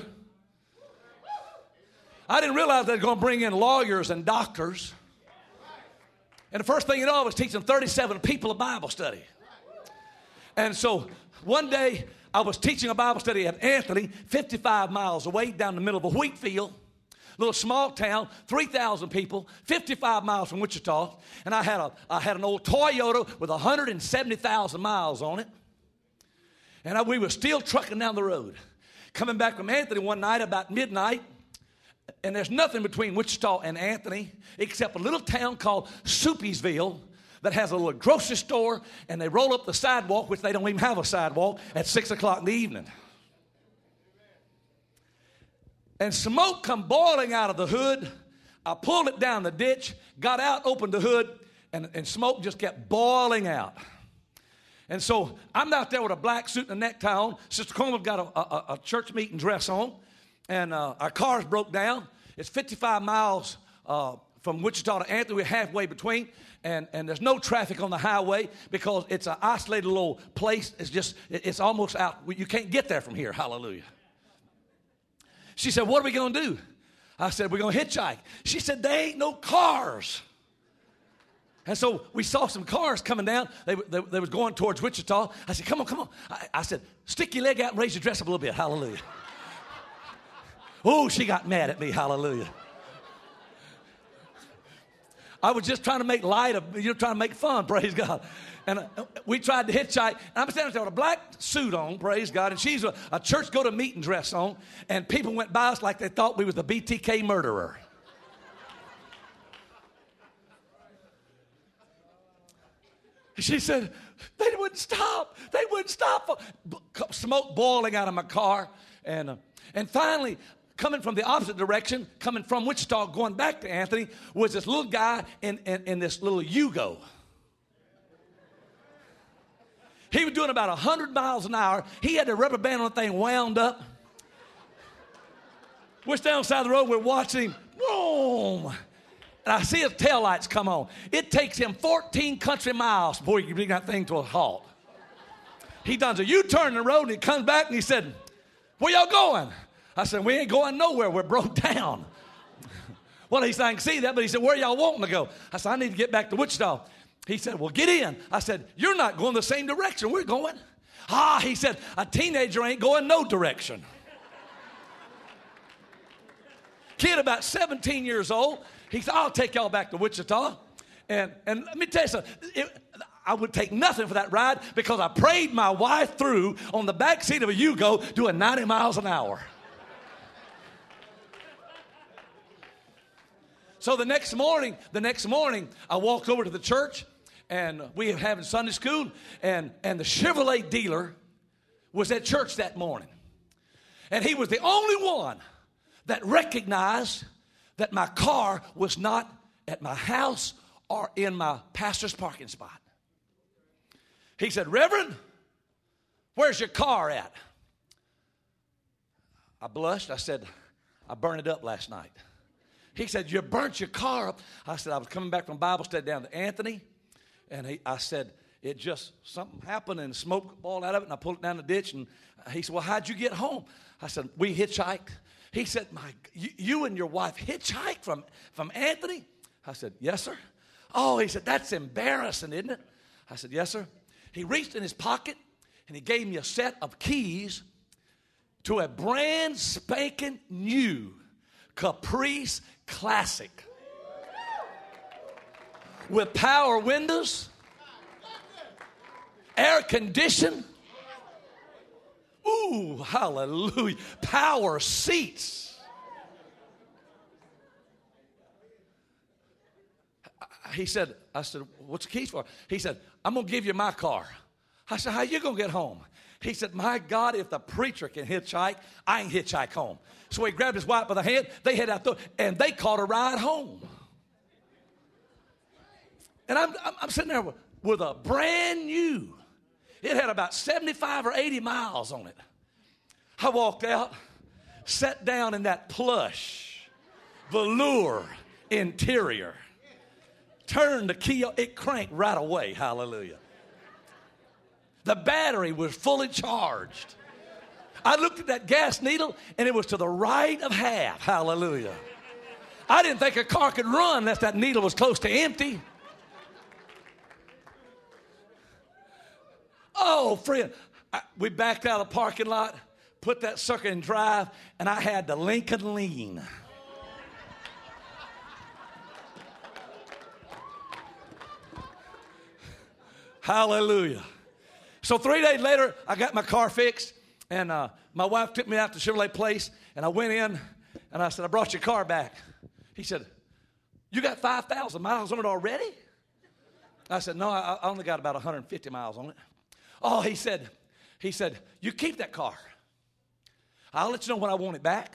I didn't realize they were going to bring in lawyers and doctors. And the first thing you know, I was teaching thirty-seven people a Bible study. And so one day, I was teaching a Bible study at Anthony, fifty-five miles away, down the middle of a wheat field. Little small town, three thousand people, fifty-five miles from Wichita. And I had a I had an old Toyota with one hundred seventy thousand miles on it. And I, we were still trucking down the road. Coming back from Anthony one night about midnight. And there's nothing between Wichita and Anthony except a little town called Soupysville that has a little grocery store, and they roll up the sidewalk, which they don't even have a sidewalk, at six o'clock in the evening. And smoke come boiling out of the hood. I pulled it down the ditch, got out, opened the hood, and, and smoke just kept boiling out. And so I'm out there with a black suit and a necktie on. Sister Coleman got a, a, a church meeting dress on. And uh, our cars broke down. It's fifty-five miles uh, from Wichita to Anthony. We're halfway between. And, and there's no traffic on the highway because it's an isolated little place. It's just, it's almost out. You can't get there from here. Hallelujah. She said, what are we going to do? I said, we're going to hitchhike. She said, there ain't no cars. And so we saw some cars coming down. They, they, they was going towards Wichita. I said, come on, come on. I, I said, stick your leg out and raise your dress up a little bit. Hallelujah. Oh, she got mad at me. Hallelujah. I was just trying to make light of, you're trying to make fun, praise God. And uh, we tried to hitchhike. And I'm standing there with a black suit on, praise God. And she's a, a church go-to-meeting dress on. And people went by us like they thought we was the B T K murderer. She said, they wouldn't stop. They wouldn't stop. Smoke boiling out of my car. And, uh, and finally, coming from the opposite direction, coming from Wichita, going back to Anthony, was this little guy in, in, in this little Yugo. He was doing about one hundred miles an hour. He had the rubber band on the thing wound up. We're standing on the side of the road. We're watching him. Boom. And I see his taillights come on. It takes him fourteen country miles before he can bring that thing to a halt. He does a U-turn in the road, and he comes back, and he said, where y'all going? I said, we ain't going nowhere. We're broke down. Well, he said, I can see that, but he said, where y'all wanting to go? I said, I need to get back to Wichita. He said, well, get in. I said, you're not going the same direction we're going. Ah, he said, a teenager ain't going no direction. Kid about seventeen years old. He said, I'll take y'all back to Wichita. And, and let me tell you something. It, I would take nothing for that ride because I prayed my wife through on the back seat of a Yugo doing ninety miles an hour. So the next morning, the next morning, I walked over to the church, and we were having Sunday school, and, and the Chevrolet dealer was at church that morning. And he was the only one that recognized that my car was not at my house or in my pastor's parking spot. He said, Reverend, where's your car at? I blushed. I said, I burned it up last night. He said, you burnt your car up. I said, I was coming back from Bible study down to Anthony. And he, I said, it just, something happened and smoke boiled out of it. And I pulled it down the ditch. And he said, well, how'd you get home? I said, we hitchhiked. He said, my, you, you and your wife hitchhiked from, from Anthony? I said, yes, sir. Oh, he said, that's embarrassing, isn't it? I said, yes, sir. He reached in his pocket and he gave me a set of keys to a brand spanking new Caprice Classic with power windows, air conditioning. Ooh, hallelujah. Power seats. He said, I said, what's the keys for? He said, I'm going to give you my car. I said, how you going to get home? He said, my God, if the preacher can hitchhike, I ain't hitchhike home. So he grabbed his wife by the hand. They head out there, and they caught a ride home. And I'm, I'm, I'm sitting there with, with a brand new. It had about seventy-five or eighty miles on it. I walked out, sat down in that plush, velour interior, turned the key, it cranked right away, hallelujah. The battery was fully charged. I looked at that gas needle, and it was to the right of half, hallelujah. I didn't think a car could run unless that needle was close to empty. Oh, friend, I, we backed out of the parking lot, put that sucker in drive, and I had the Lincoln lean. Hallelujah. So three days later, I got my car fixed, and uh, my wife took me out to Chevrolet Place, and I went in, and I said, I brought your car back. He said, you got five thousand miles on it already? I said, no, I, I only got about one hundred fifty miles on it. Oh, he said, he said, you keep that car. I'll let you know when I want it back.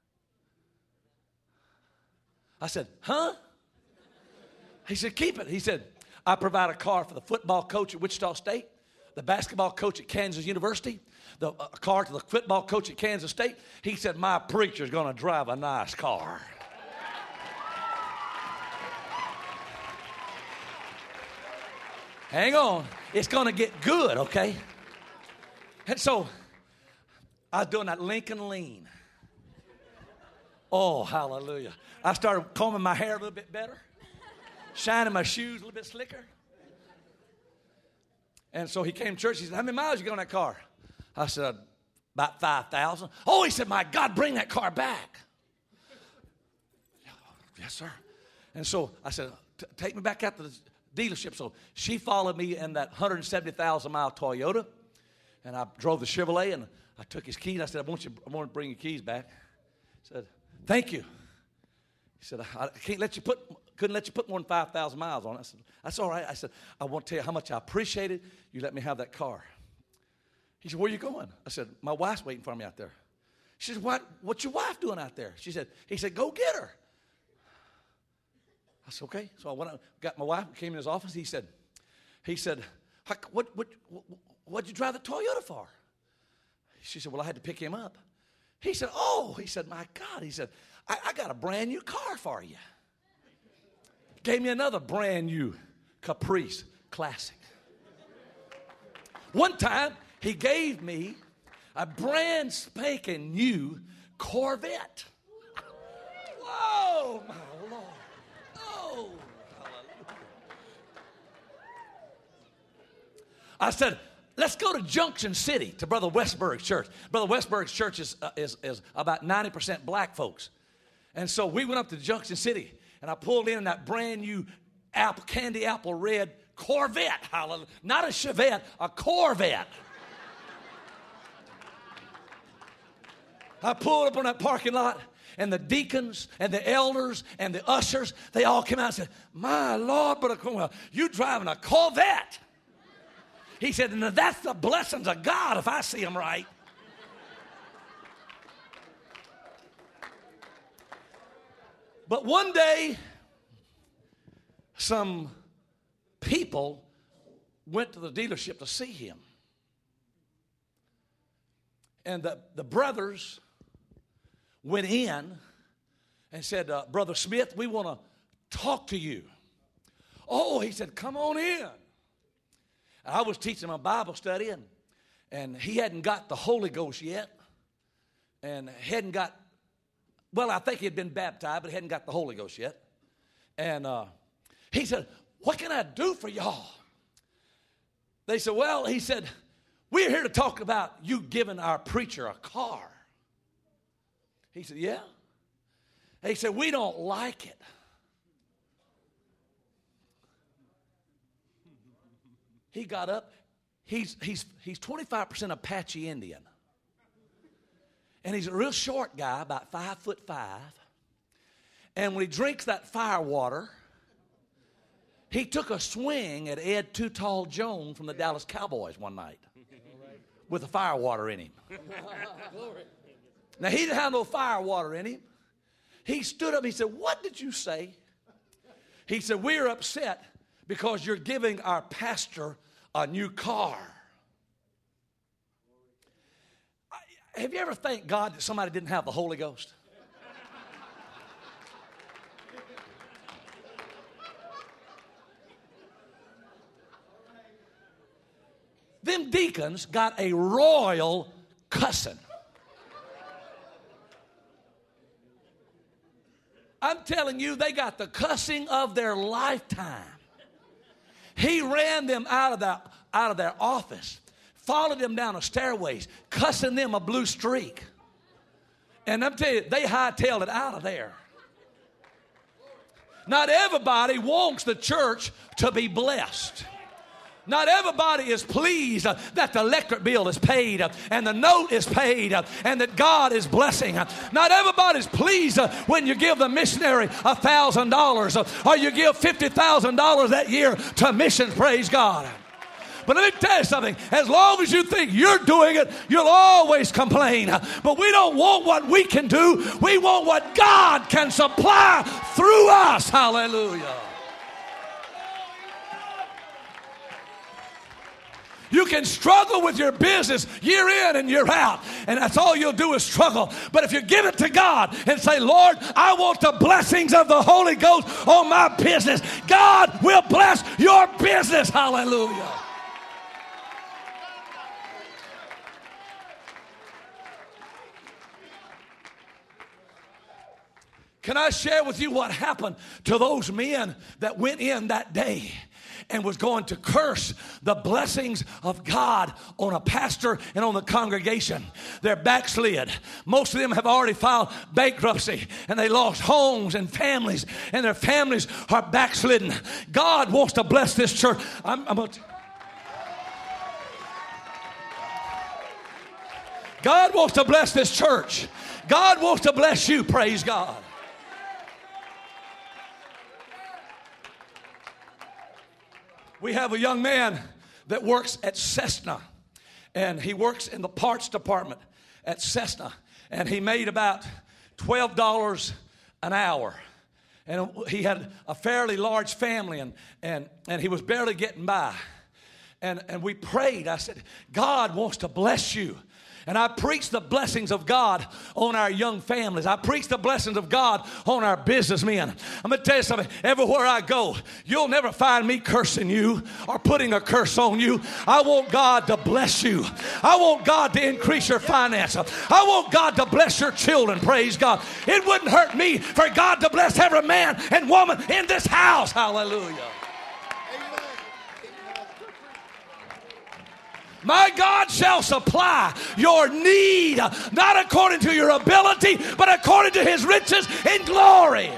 I said, huh? He said, keep it. He said, I provide a car for the football coach at Wichita State, the basketball coach at Kansas University, the uh, car to the football coach at Kansas State. He said, my preacher's going to drive a nice car. Hang on. It's going to get good, okay? And so I was doing that Lincoln lean. Oh, hallelujah. I started combing my hair a little bit better, shining my shoes a little bit slicker. And so he came to church. He said, how many miles you got on that car? I said, about five thousand. Oh, he said, my God, bring that car back. Yes, sir. And so I said, take me back out to the dealership. So she followed me in that one hundred seventy thousand mile Toyota, and I drove the Chevrolet, and I took his keys. I said, I want you, I want to bring your keys back. He said, thank you. He said, I can't let you put, couldn't let you put more than five thousand miles on it. I said, that's all right. I said, I want to tell you how much I appreciate it. You let me have that car. He said, where are you going? I said, my wife's waiting for me out there. She said, what, what's your wife doing out there? She said, he said, go get her. I said, okay. So I went out, got my wife, came in his office. He said, he said, what, what, what, what'd you drive the Toyota for? She said, well, I had to pick him up. He said, oh, he said, my God. He said, I, I got a brand new car for you. Gave me another brand new Caprice Classic. One time, he gave me a brand spanking new Corvette. Whoa, my Lord. Oh, hallelujah. I said, let's go to Junction City to Brother Westberg's church. Brother Westberg's church is, uh, is, is about ninety percent black folks. And so we went up to Junction City, and I pulled in that brand new apple, candy apple red Corvette. Hallelujah. Not a Chevette, a Corvette. I pulled up on that parking lot, and the deacons and the elders and the ushers, they all came out and said, my Lord, but you driving a Corvette. He said, and that's the blessings of God if I see them right. But one day, some people went to the dealership to see him. And the, the brothers went in and said, uh, Brother Smith, we want to talk to you. Oh, he said, come on in. And I was teaching a Bible study, and, and he hadn't got the Holy Ghost yet. And hadn't got, well, I think he had been baptized, but he hadn't got the Holy Ghost yet. And uh, he said, what can I do for y'all? They said, well, he said, we're here to talk about you giving our preacher a car. He said, yeah. He said, we don't like it. He got up. He's, he's, he's twenty-five percent Apache Indian. And he's a real short guy, about five foot five. And when he drinks that fire water, he took a swing at Ed Too Tall Jones from the Dallas Cowboys one night with the fire water in him. Now, he didn't have no fire water in him. He stood up and he said, what did you say? He said, we're upset because you're giving our pastor a new car. Have you ever thanked God that somebody didn't have the Holy Ghost? Them deacons got a royal cussing. I'm telling you, they got the cussing of their lifetime. He ran them out of their, out of their office, followed them down the stairways, cussing them a blue streak. And I'm telling you, they hightailed it out of there. Not everybody wants the church to be blessed. Not everybody is pleased uh, that the electric bill is paid uh, and the note is paid uh, and that God is blessing. Uh, not everybody's pleased uh, when you give the missionary one thousand dollars uh, or you give fifty thousand dollars that year to missions, praise God. But let me tell you something. As long as you think you're doing it, you'll always complain. But we don't want what we can do. We want what God can supply through us. Hallelujah. You can struggle with your business year in and year out, and that's all you'll do is struggle. But if you give it to God and say, Lord, I want the blessings of the Holy Ghost on my business, God will bless your business. Hallelujah. Can I share with you what happened to those men that went in that day and was going to curse the blessings of God on a pastor and on the congregation? They're backslid. Most of them have already filed bankruptcy, and they lost homes and families, and their families are backslidden. God wants to bless this church. I'm, I'm gonna t- God wants to bless this church. God wants to bless you, praise God. We have a young man that works at Cessna, and he works in the parts department at Cessna, and he made about twelve dollars an hour. And he had a fairly large family, and, and, and he was barely getting by. And, and we prayed. I said, God wants to bless you. And I preach the blessings of God on our young families. I preach the blessings of God on our businessmen. I'm going to tell you something. Everywhere I go, you'll never find me cursing you or putting a curse on you. I want God to bless you. I want God to increase your finance. I want God to bless your children. Praise God. It wouldn't hurt me for God to bless every man and woman in this house. Hallelujah. My God shall supply your need, not according to your ability, but according to his riches in glory.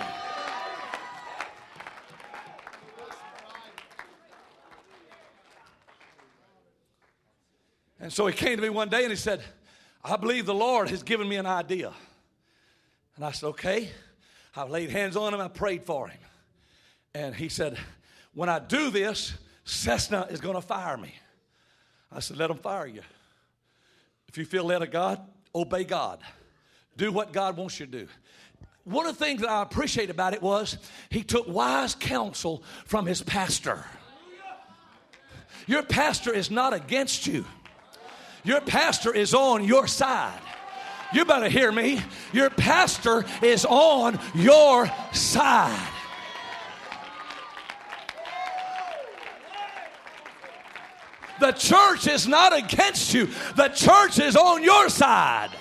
And so he came to me one day and he said, I believe the Lord has given me an idea. And I said, okay. I laid hands on him. I prayed for him. And he said, when I do this, Cessna is going to fire me. I said, let him fire you. If you feel led of God, obey God. Do what God wants you to do. One of the things that I appreciate about it was he took wise counsel from his pastor. Your pastor is not against you. Your pastor is on your side. You better hear me. Your pastor is on your side. The church is not against you. The church is on your side.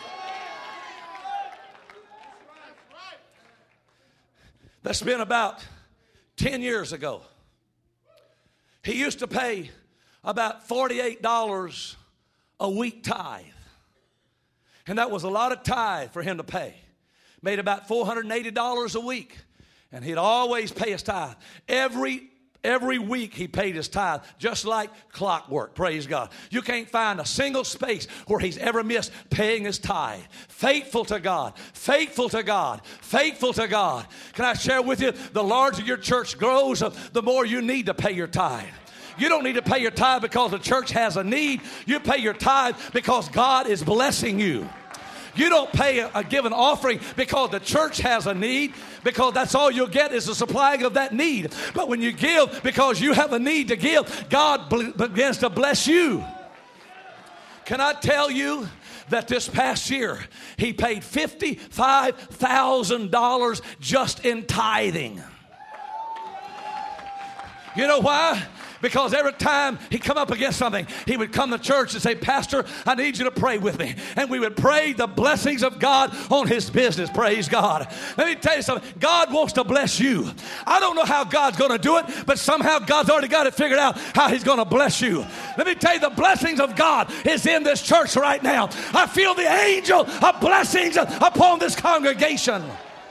That's been about ten years ago. He used to pay about forty-eight dollars a week tithe. And that was a lot of tithe for him to pay. Made about four hundred eighty dollars a week. And he'd always pay his tithe. Every Every week he paid his tithe, just like clockwork. Praise God. You can't find a single space where he's ever missed paying his tithe. Faithful to God. Faithful to God. Faithful to God. Can I share with you, the larger your church grows, the more you need to pay your tithe. You don't need to pay your tithe because the church has a need. You pay your tithe because God is blessing you. You don't pay a, a given offering because the church has a need, because that's all you'll get is the supplying of that need. But when you give because you have a need to give, God bl- begins to bless you. Can I tell you that this past year he paid fifty-five thousand dollars just in tithing? You know why? Because every time he come up against something, he would come to church and say, Pastor, I need you to pray with me. And we would pray the blessings of God on his business. Praise God. Let me tell you something. God wants to bless you. I don't know how God's going to do it, but somehow God's already got it figured out how he's going to bless you. Let me tell you, the blessings of God is in this church right now. I feel the angel of blessings upon this congregation.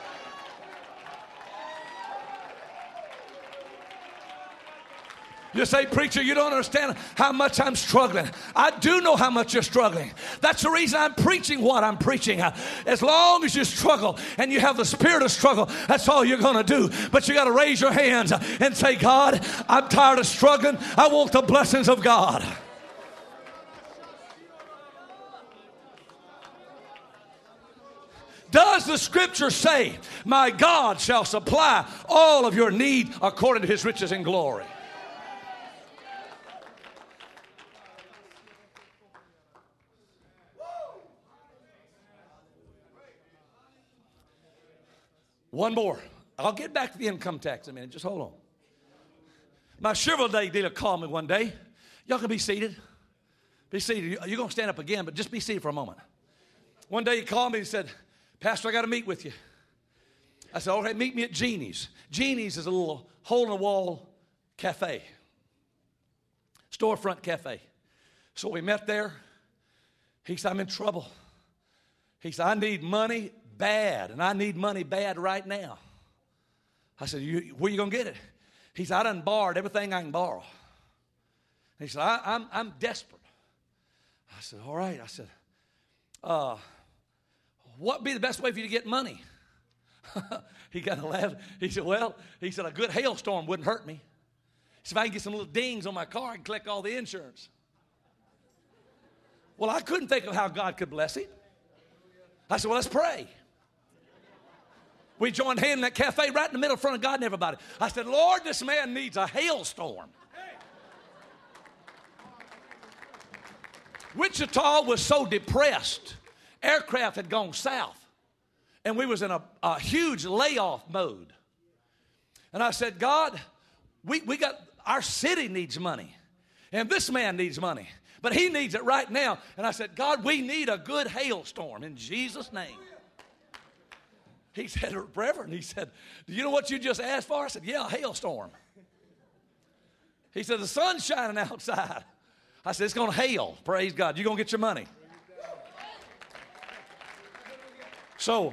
You say, preacher, you don't understand how much I'm struggling. I do know how much you're struggling. That's the reason I'm preaching what I'm preaching. As long as you struggle and you have the spirit of struggle, that's all you're going to do. But you got to raise your hands and say, God, I'm tired of struggling. I want the blessings of God. Does the scripture say, my God shall supply all of your need according to his riches and glory? One more. I'll get back to the income tax in a minute. Just hold on. My Chevrolet dealer called me one day. Y'all can be seated. Be seated. You're going to stand up again, but just be seated for a moment. One day he called me and said, Pastor, I got to meet with you. I said, all right, meet me at Jeannie's. Jeannie's is a little hole-in-the-wall cafe. Storefront cafe. So we met there. He said, I'm in trouble. He said, I need money bad, and I need money bad right now. I said, you, where you going to get it? He said, I done borrowed everything I can borrow. He said, I, I'm, I'm desperate. I said, all right. I said, uh, what would be the best way for you to get money? He got to laugh. He said, well, he said, a good hailstorm wouldn't hurt me. He said, if I can get some little dings on my car, I can collect all the insurance. Well, I couldn't think of how God could bless him. I said, well, let's pray. We joined hands in that cafe right in the middle in front of God and everybody. I said, Lord, this man needs a hailstorm. Wichita was so depressed. Aircraft had gone south. And we was in a, a huge layoff mode. And I said, God, we, we got, our city needs money. And this man needs money. But he needs it right now. And I said, God, we need a good hailstorm in Jesus' name. He said, Reverend, he said, do you know what you just asked for? I said, yeah, a hailstorm. He said, the sun's shining outside. I said, it's going to hail. Praise God. You're going to get your money. So,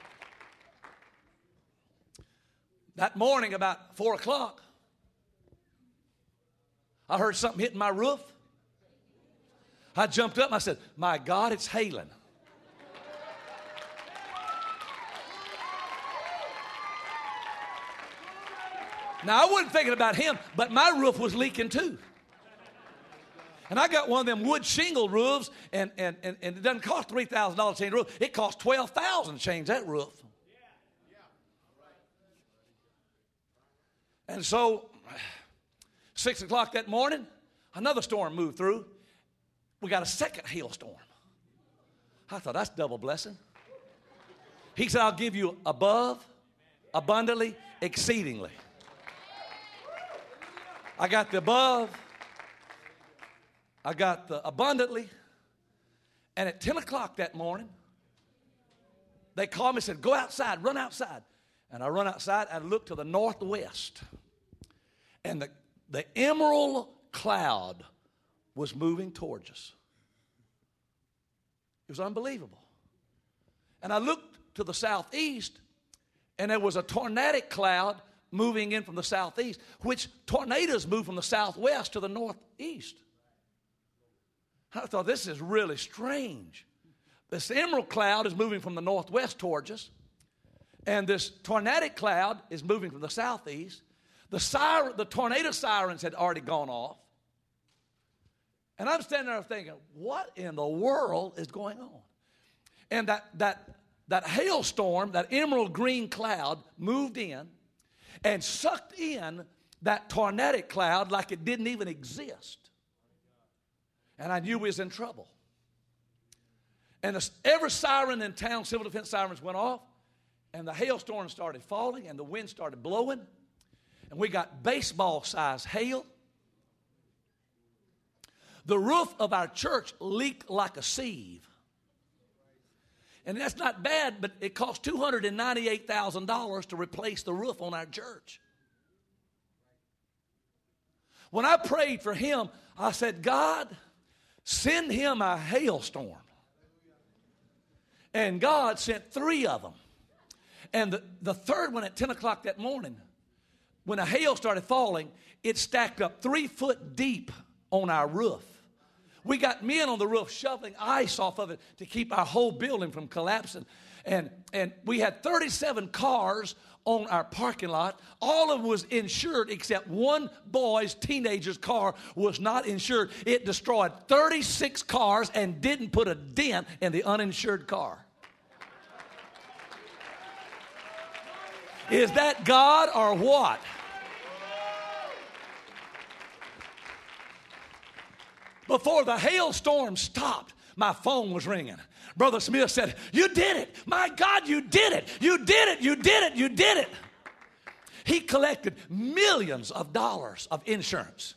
that morning about four o'clock, I heard something hitting my roof. I jumped up and I said, my God, it's hailing. Now, I wasn't thinking about him, but my roof was leaking too. And I got one of them wood shingle roofs, and, and, and, and it doesn't cost three thousand dollars to change the roof. It costs twelve thousand dollars to change that roof. And so, six o'clock that morning, another storm moved through. We got a second hailstorm. I thought, that's double blessing. He said, I'll give you above, abundantly, exceedingly. I got the above, I got the abundantly, and at ten o'clock that morning, they called me and said, go outside, run outside. And I run outside and look to the northwest, and the, the emerald cloud was moving towards us. It was unbelievable. And I looked to the southeast, and there was a tornadic cloud moving in from the southeast, which tornadoes move from the southwest to the northeast. I thought, this is really strange. This emerald cloud is moving from the northwest towards us, and this tornadic cloud is moving from the southeast. The, siren, the tornado sirens had already gone off. And I'm standing there thinking, what in the world is going on? And that, that, that hailstorm, that emerald green cloud moved in and sucked in that tornadic cloud like it didn't even exist. And I knew we was in trouble. And the, every siren in town, civil defense sirens went off, and the hailstorm started falling, and the wind started blowing, and we got baseball-sized hail. The roof of our church leaked like a sieve. And that's not bad, but it cost two hundred ninety-eight thousand dollars to replace the roof on our church. When I prayed for him, I said, God, send him a hailstorm. And God sent three of them. And the, the third one at ten o'clock that morning, when the hail started falling, it stacked up three foot deep on our roof. We got men on the roof shoveling ice off of it to keep our whole building from collapsing. And, and we had thirty-seven cars on our parking lot. All of them was insured except one boy's teenager's car was not insured. It destroyed thirty-six cars and didn't put a dent in the uninsured car. Is that God or what? Before the hailstorm stopped, my phone was ringing. Brother Smith said, you did it. My God, you did it. You did it. You did it. You did it. He collected millions of dollars of insurance.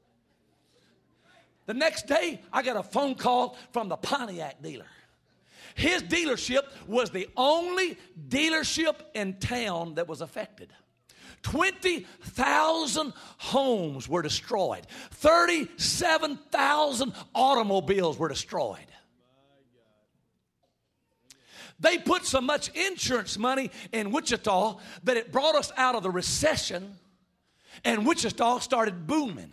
The next day, I got a phone call from the Pontiac dealer. His dealership was the only dealership in town that was affected. twenty thousand homes were destroyed. thirty-seven thousand automobiles were destroyed. They put so much insurance money in Wichita that it brought us out of the recession, and Wichita started booming.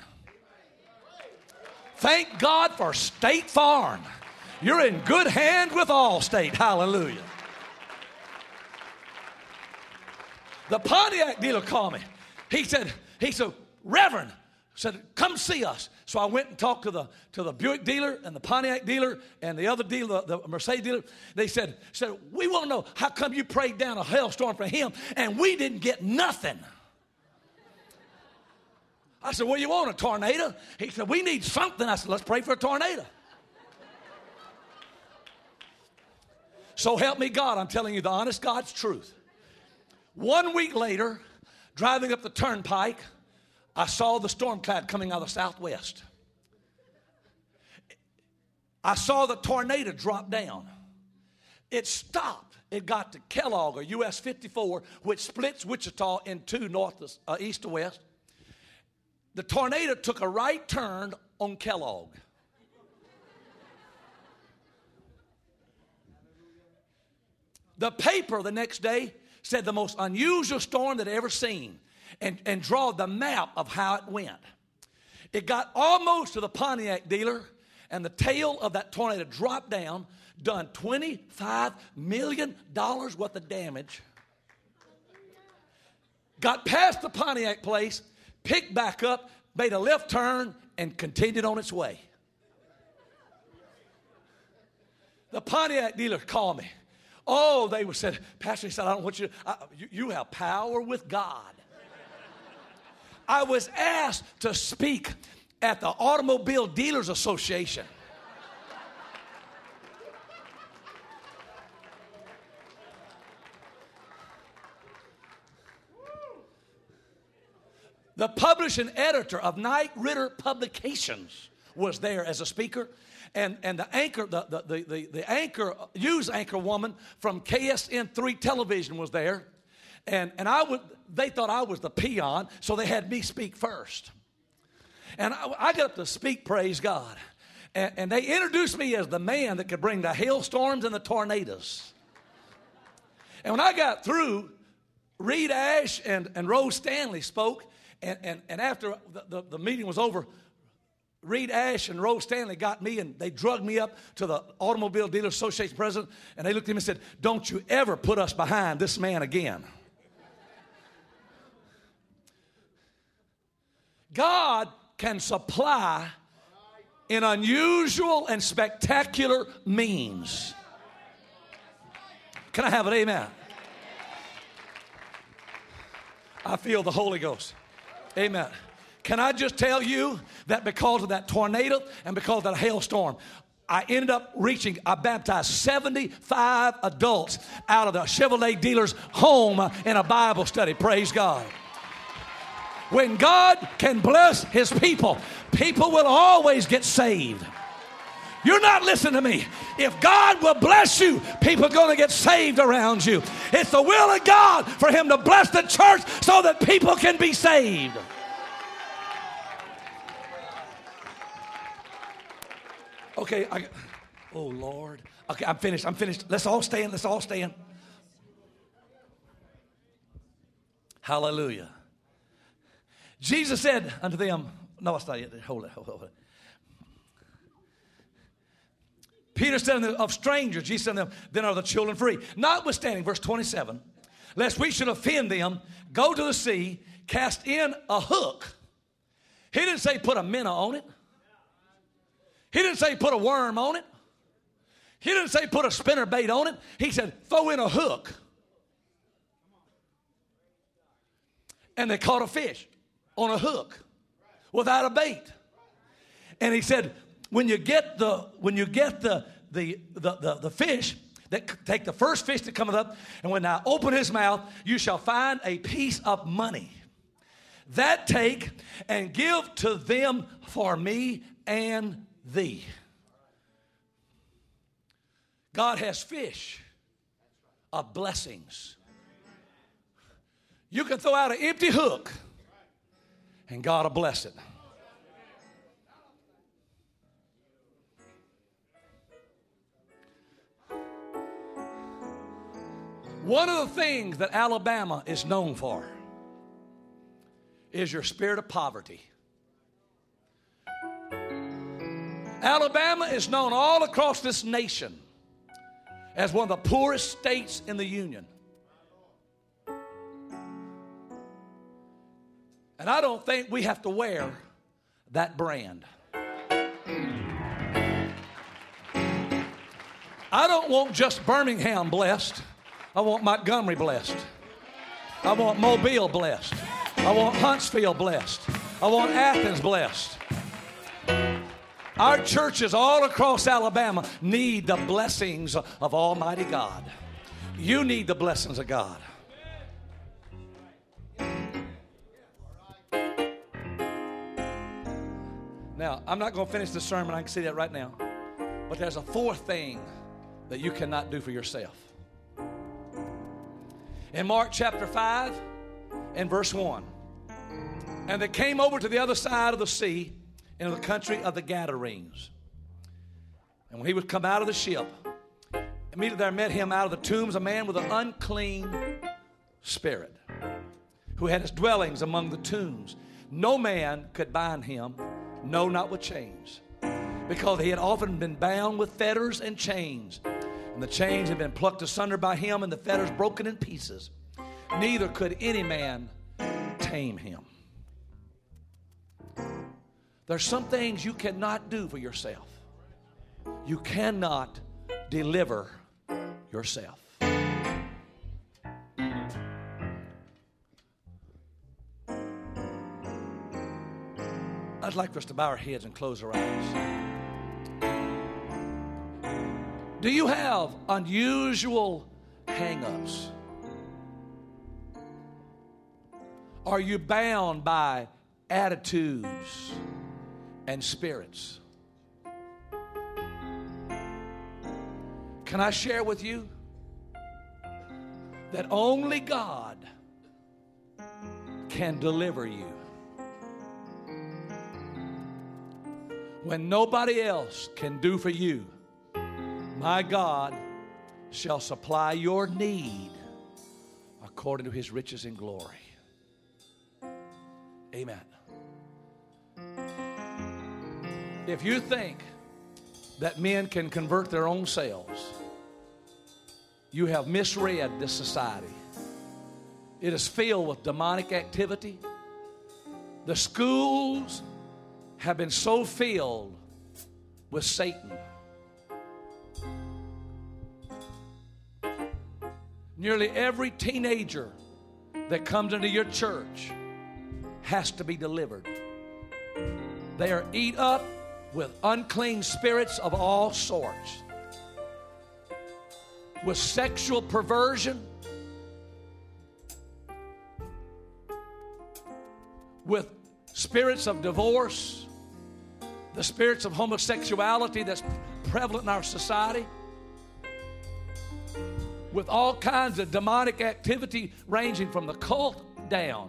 Thank God for State Farm. You're in good hand with Allstate. Hallelujah. The Pontiac dealer called me. He said, he said, Reverend, said, come see us. So I went and talked to the to the Buick dealer and the Pontiac dealer and the other dealer, the Mercedes dealer. They said, said, we want to know how come you prayed down a hailstorm for him and we didn't get nothing. I said, well, you want a tornado? He said, we need something. I said, let's pray for a tornado. So help me God, I'm telling you the honest God's truth. One week later, driving up the turnpike, I saw the storm cloud coming out of the southwest. I saw the tornado drop down. It stopped. It got to Kellogg or U S fifty-four, which splits Wichita in two, north to, uh, east to west. The tornado took a right turn on Kellogg. The paper the next day said the most unusual storm that I'd ever seen, and, and draw the map of how it went. It got almost to the Pontiac dealer, and the tail of that tornado dropped down, done twenty-five million dollars worth of damage. Got past the Pontiac place, picked back up, made a left turn, and continued on its way. The Pontiac dealer called me. Oh, they said, Pastor, he said, I don't want you to, I, you, you have power with God. I was asked to speak at the Automobile Dealers Association. The publishing editor of Knight Ridder Publications was there as a speaker. And, and the anchor, the, the, the, the, the anchor, news anchor woman from K S N three television was there. And, and I would, they thought I was the peon, so they had me speak first. And I, I got up to speak, praise God. And, and they introduced me as the man that could bring the hailstorms and the tornadoes. And when I got through, Reed Ash and, and Rose Stanley spoke. And, and, and after the, the, the meeting was over, Reed Ash and Rose Stanley got me, and they drugged me up to the Automobile Dealers Association president, and they looked at me and said, don't you ever put us behind this man again. God can supply in unusual and spectacular means. Can I have an amen? I feel the Holy Ghost. Amen. Can I just tell you that because of that tornado and because of that hailstorm, I ended up reaching, I baptized seventy-five adults out of the Chevrolet dealer's home in a Bible study. Praise God. When God can bless his people, people will always get saved. You're not listening to me. If God will bless you, people are going to get saved around you. It's the will of God for him to bless the church so that people can be saved. Okay, I, oh Lord. Okay, I'm finished. I'm finished. Let's all stand. Let's all stand. Hallelujah. Jesus said unto them, no, it's not yet. Hold it, hold it, hold it. Peter said unto them, of strangers, Jesus said unto them, then are the children free. Notwithstanding, verse twenty-seven, lest we should offend them, go to the sea, cast in a hook. He didn't say put a minnow on it. He didn't say put a worm on it. He didn't say put a spinner bait on it. He said throw in a hook. And they caught a fish on a hook without a bait. And he said, when you get the when you get the the the, the, the fish, that take the first fish that cometh up, and when I open his mouth, you shall find a piece of money. That take and give to them for me and thee. God has fish of blessings. You can throw out an empty hook and God will bless it. One of the things that Alabama is known for is your spirit of poverty. Alabama is known all across this nation as one of the poorest states in the Union. And I don't think we have to wear that brand. I don't want just Birmingham blessed. I want Montgomery blessed. I want Mobile blessed. I want Huntsville blessed. I want Athens blessed. Our churches all across Alabama need the blessings of Almighty God. You need the blessings of God. Now, I'm not going to finish the sermon. I can see that right now. But there's a fourth thing that you cannot do for yourself. In Mark chapter five and verse one. And they came over to the other side of the sea into the country of the Gadarenes. And when he would come out of the ship, Immediately there met him out of the tombs a man with an unclean spirit, who had his dwellings among the tombs. No man could bind him, no, not with chains, because he had often been bound with fetters and chains. And the chains had been plucked asunder by him, and the fetters broken in pieces. Neither could any man tame him. There's some things you cannot do for yourself. You cannot deliver yourself. I'd like for us to bow our heads and close our eyes. Do you have unusual hang-ups? Are you bound by attitudes and spirits? Can I share with you that only God can deliver you? When nobody else can do for you, my God shall supply your need according to his riches and glory. Amen. If you think that men can convert their own selves, you have misread this society. It is filled with demonic activity. The schools have been so filled with Satan. Nearly every teenager that comes into your church has to be delivered. They are eat up with unclean spirits of all sorts, with sexual perversion, with spirits of divorce, the spirits of homosexuality that's prevalent in our society, with all kinds of demonic activity ranging from the cult down.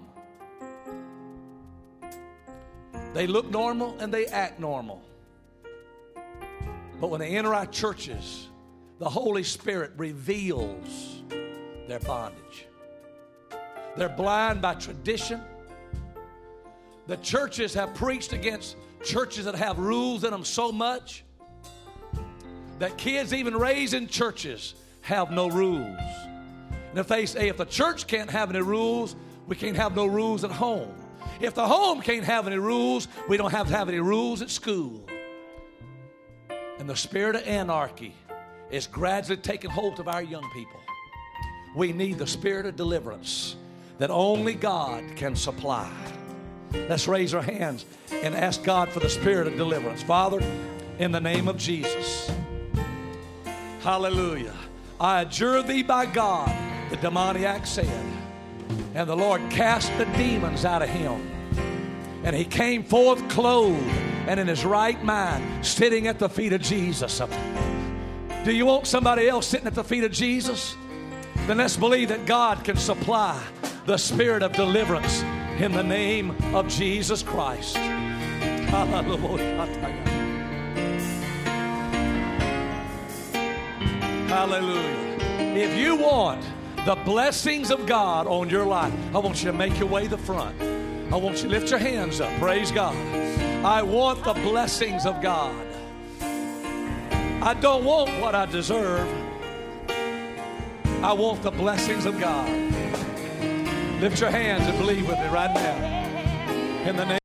They look normal and they act normal. But when they enter our churches, the Holy Spirit reveals their bondage. They're blind by tradition. The churches have preached against churches that have rules in them so much that kids even raised in churches have no rules. And if they say, if the church can't have any rules, we can't have no rules at home. If the home can't have any rules, we don't have to have any rules at school. And the spirit of anarchy is gradually taking hold of our young people. We need the spirit of deliverance that only God can supply. Let's raise our hands and ask God for the spirit of deliverance. Father, in the name of Jesus, hallelujah. I adjure thee by God, the demoniac said. And the Lord cast the demons out of him. And he came forth clothed and in his right mind, sitting at the feet of Jesus. Do you want somebody else sitting at the feet of Jesus? Then let's believe that God can supply the spirit of deliverance in the name of Jesus Christ. Hallelujah. If you want the blessings of God on your life, I want you to make your way to the front. I want you to lift your hands up. Praise God. I want the blessings of God. I don't want what I deserve. I want the blessings of God. Lift your hands and believe with me right now. In the name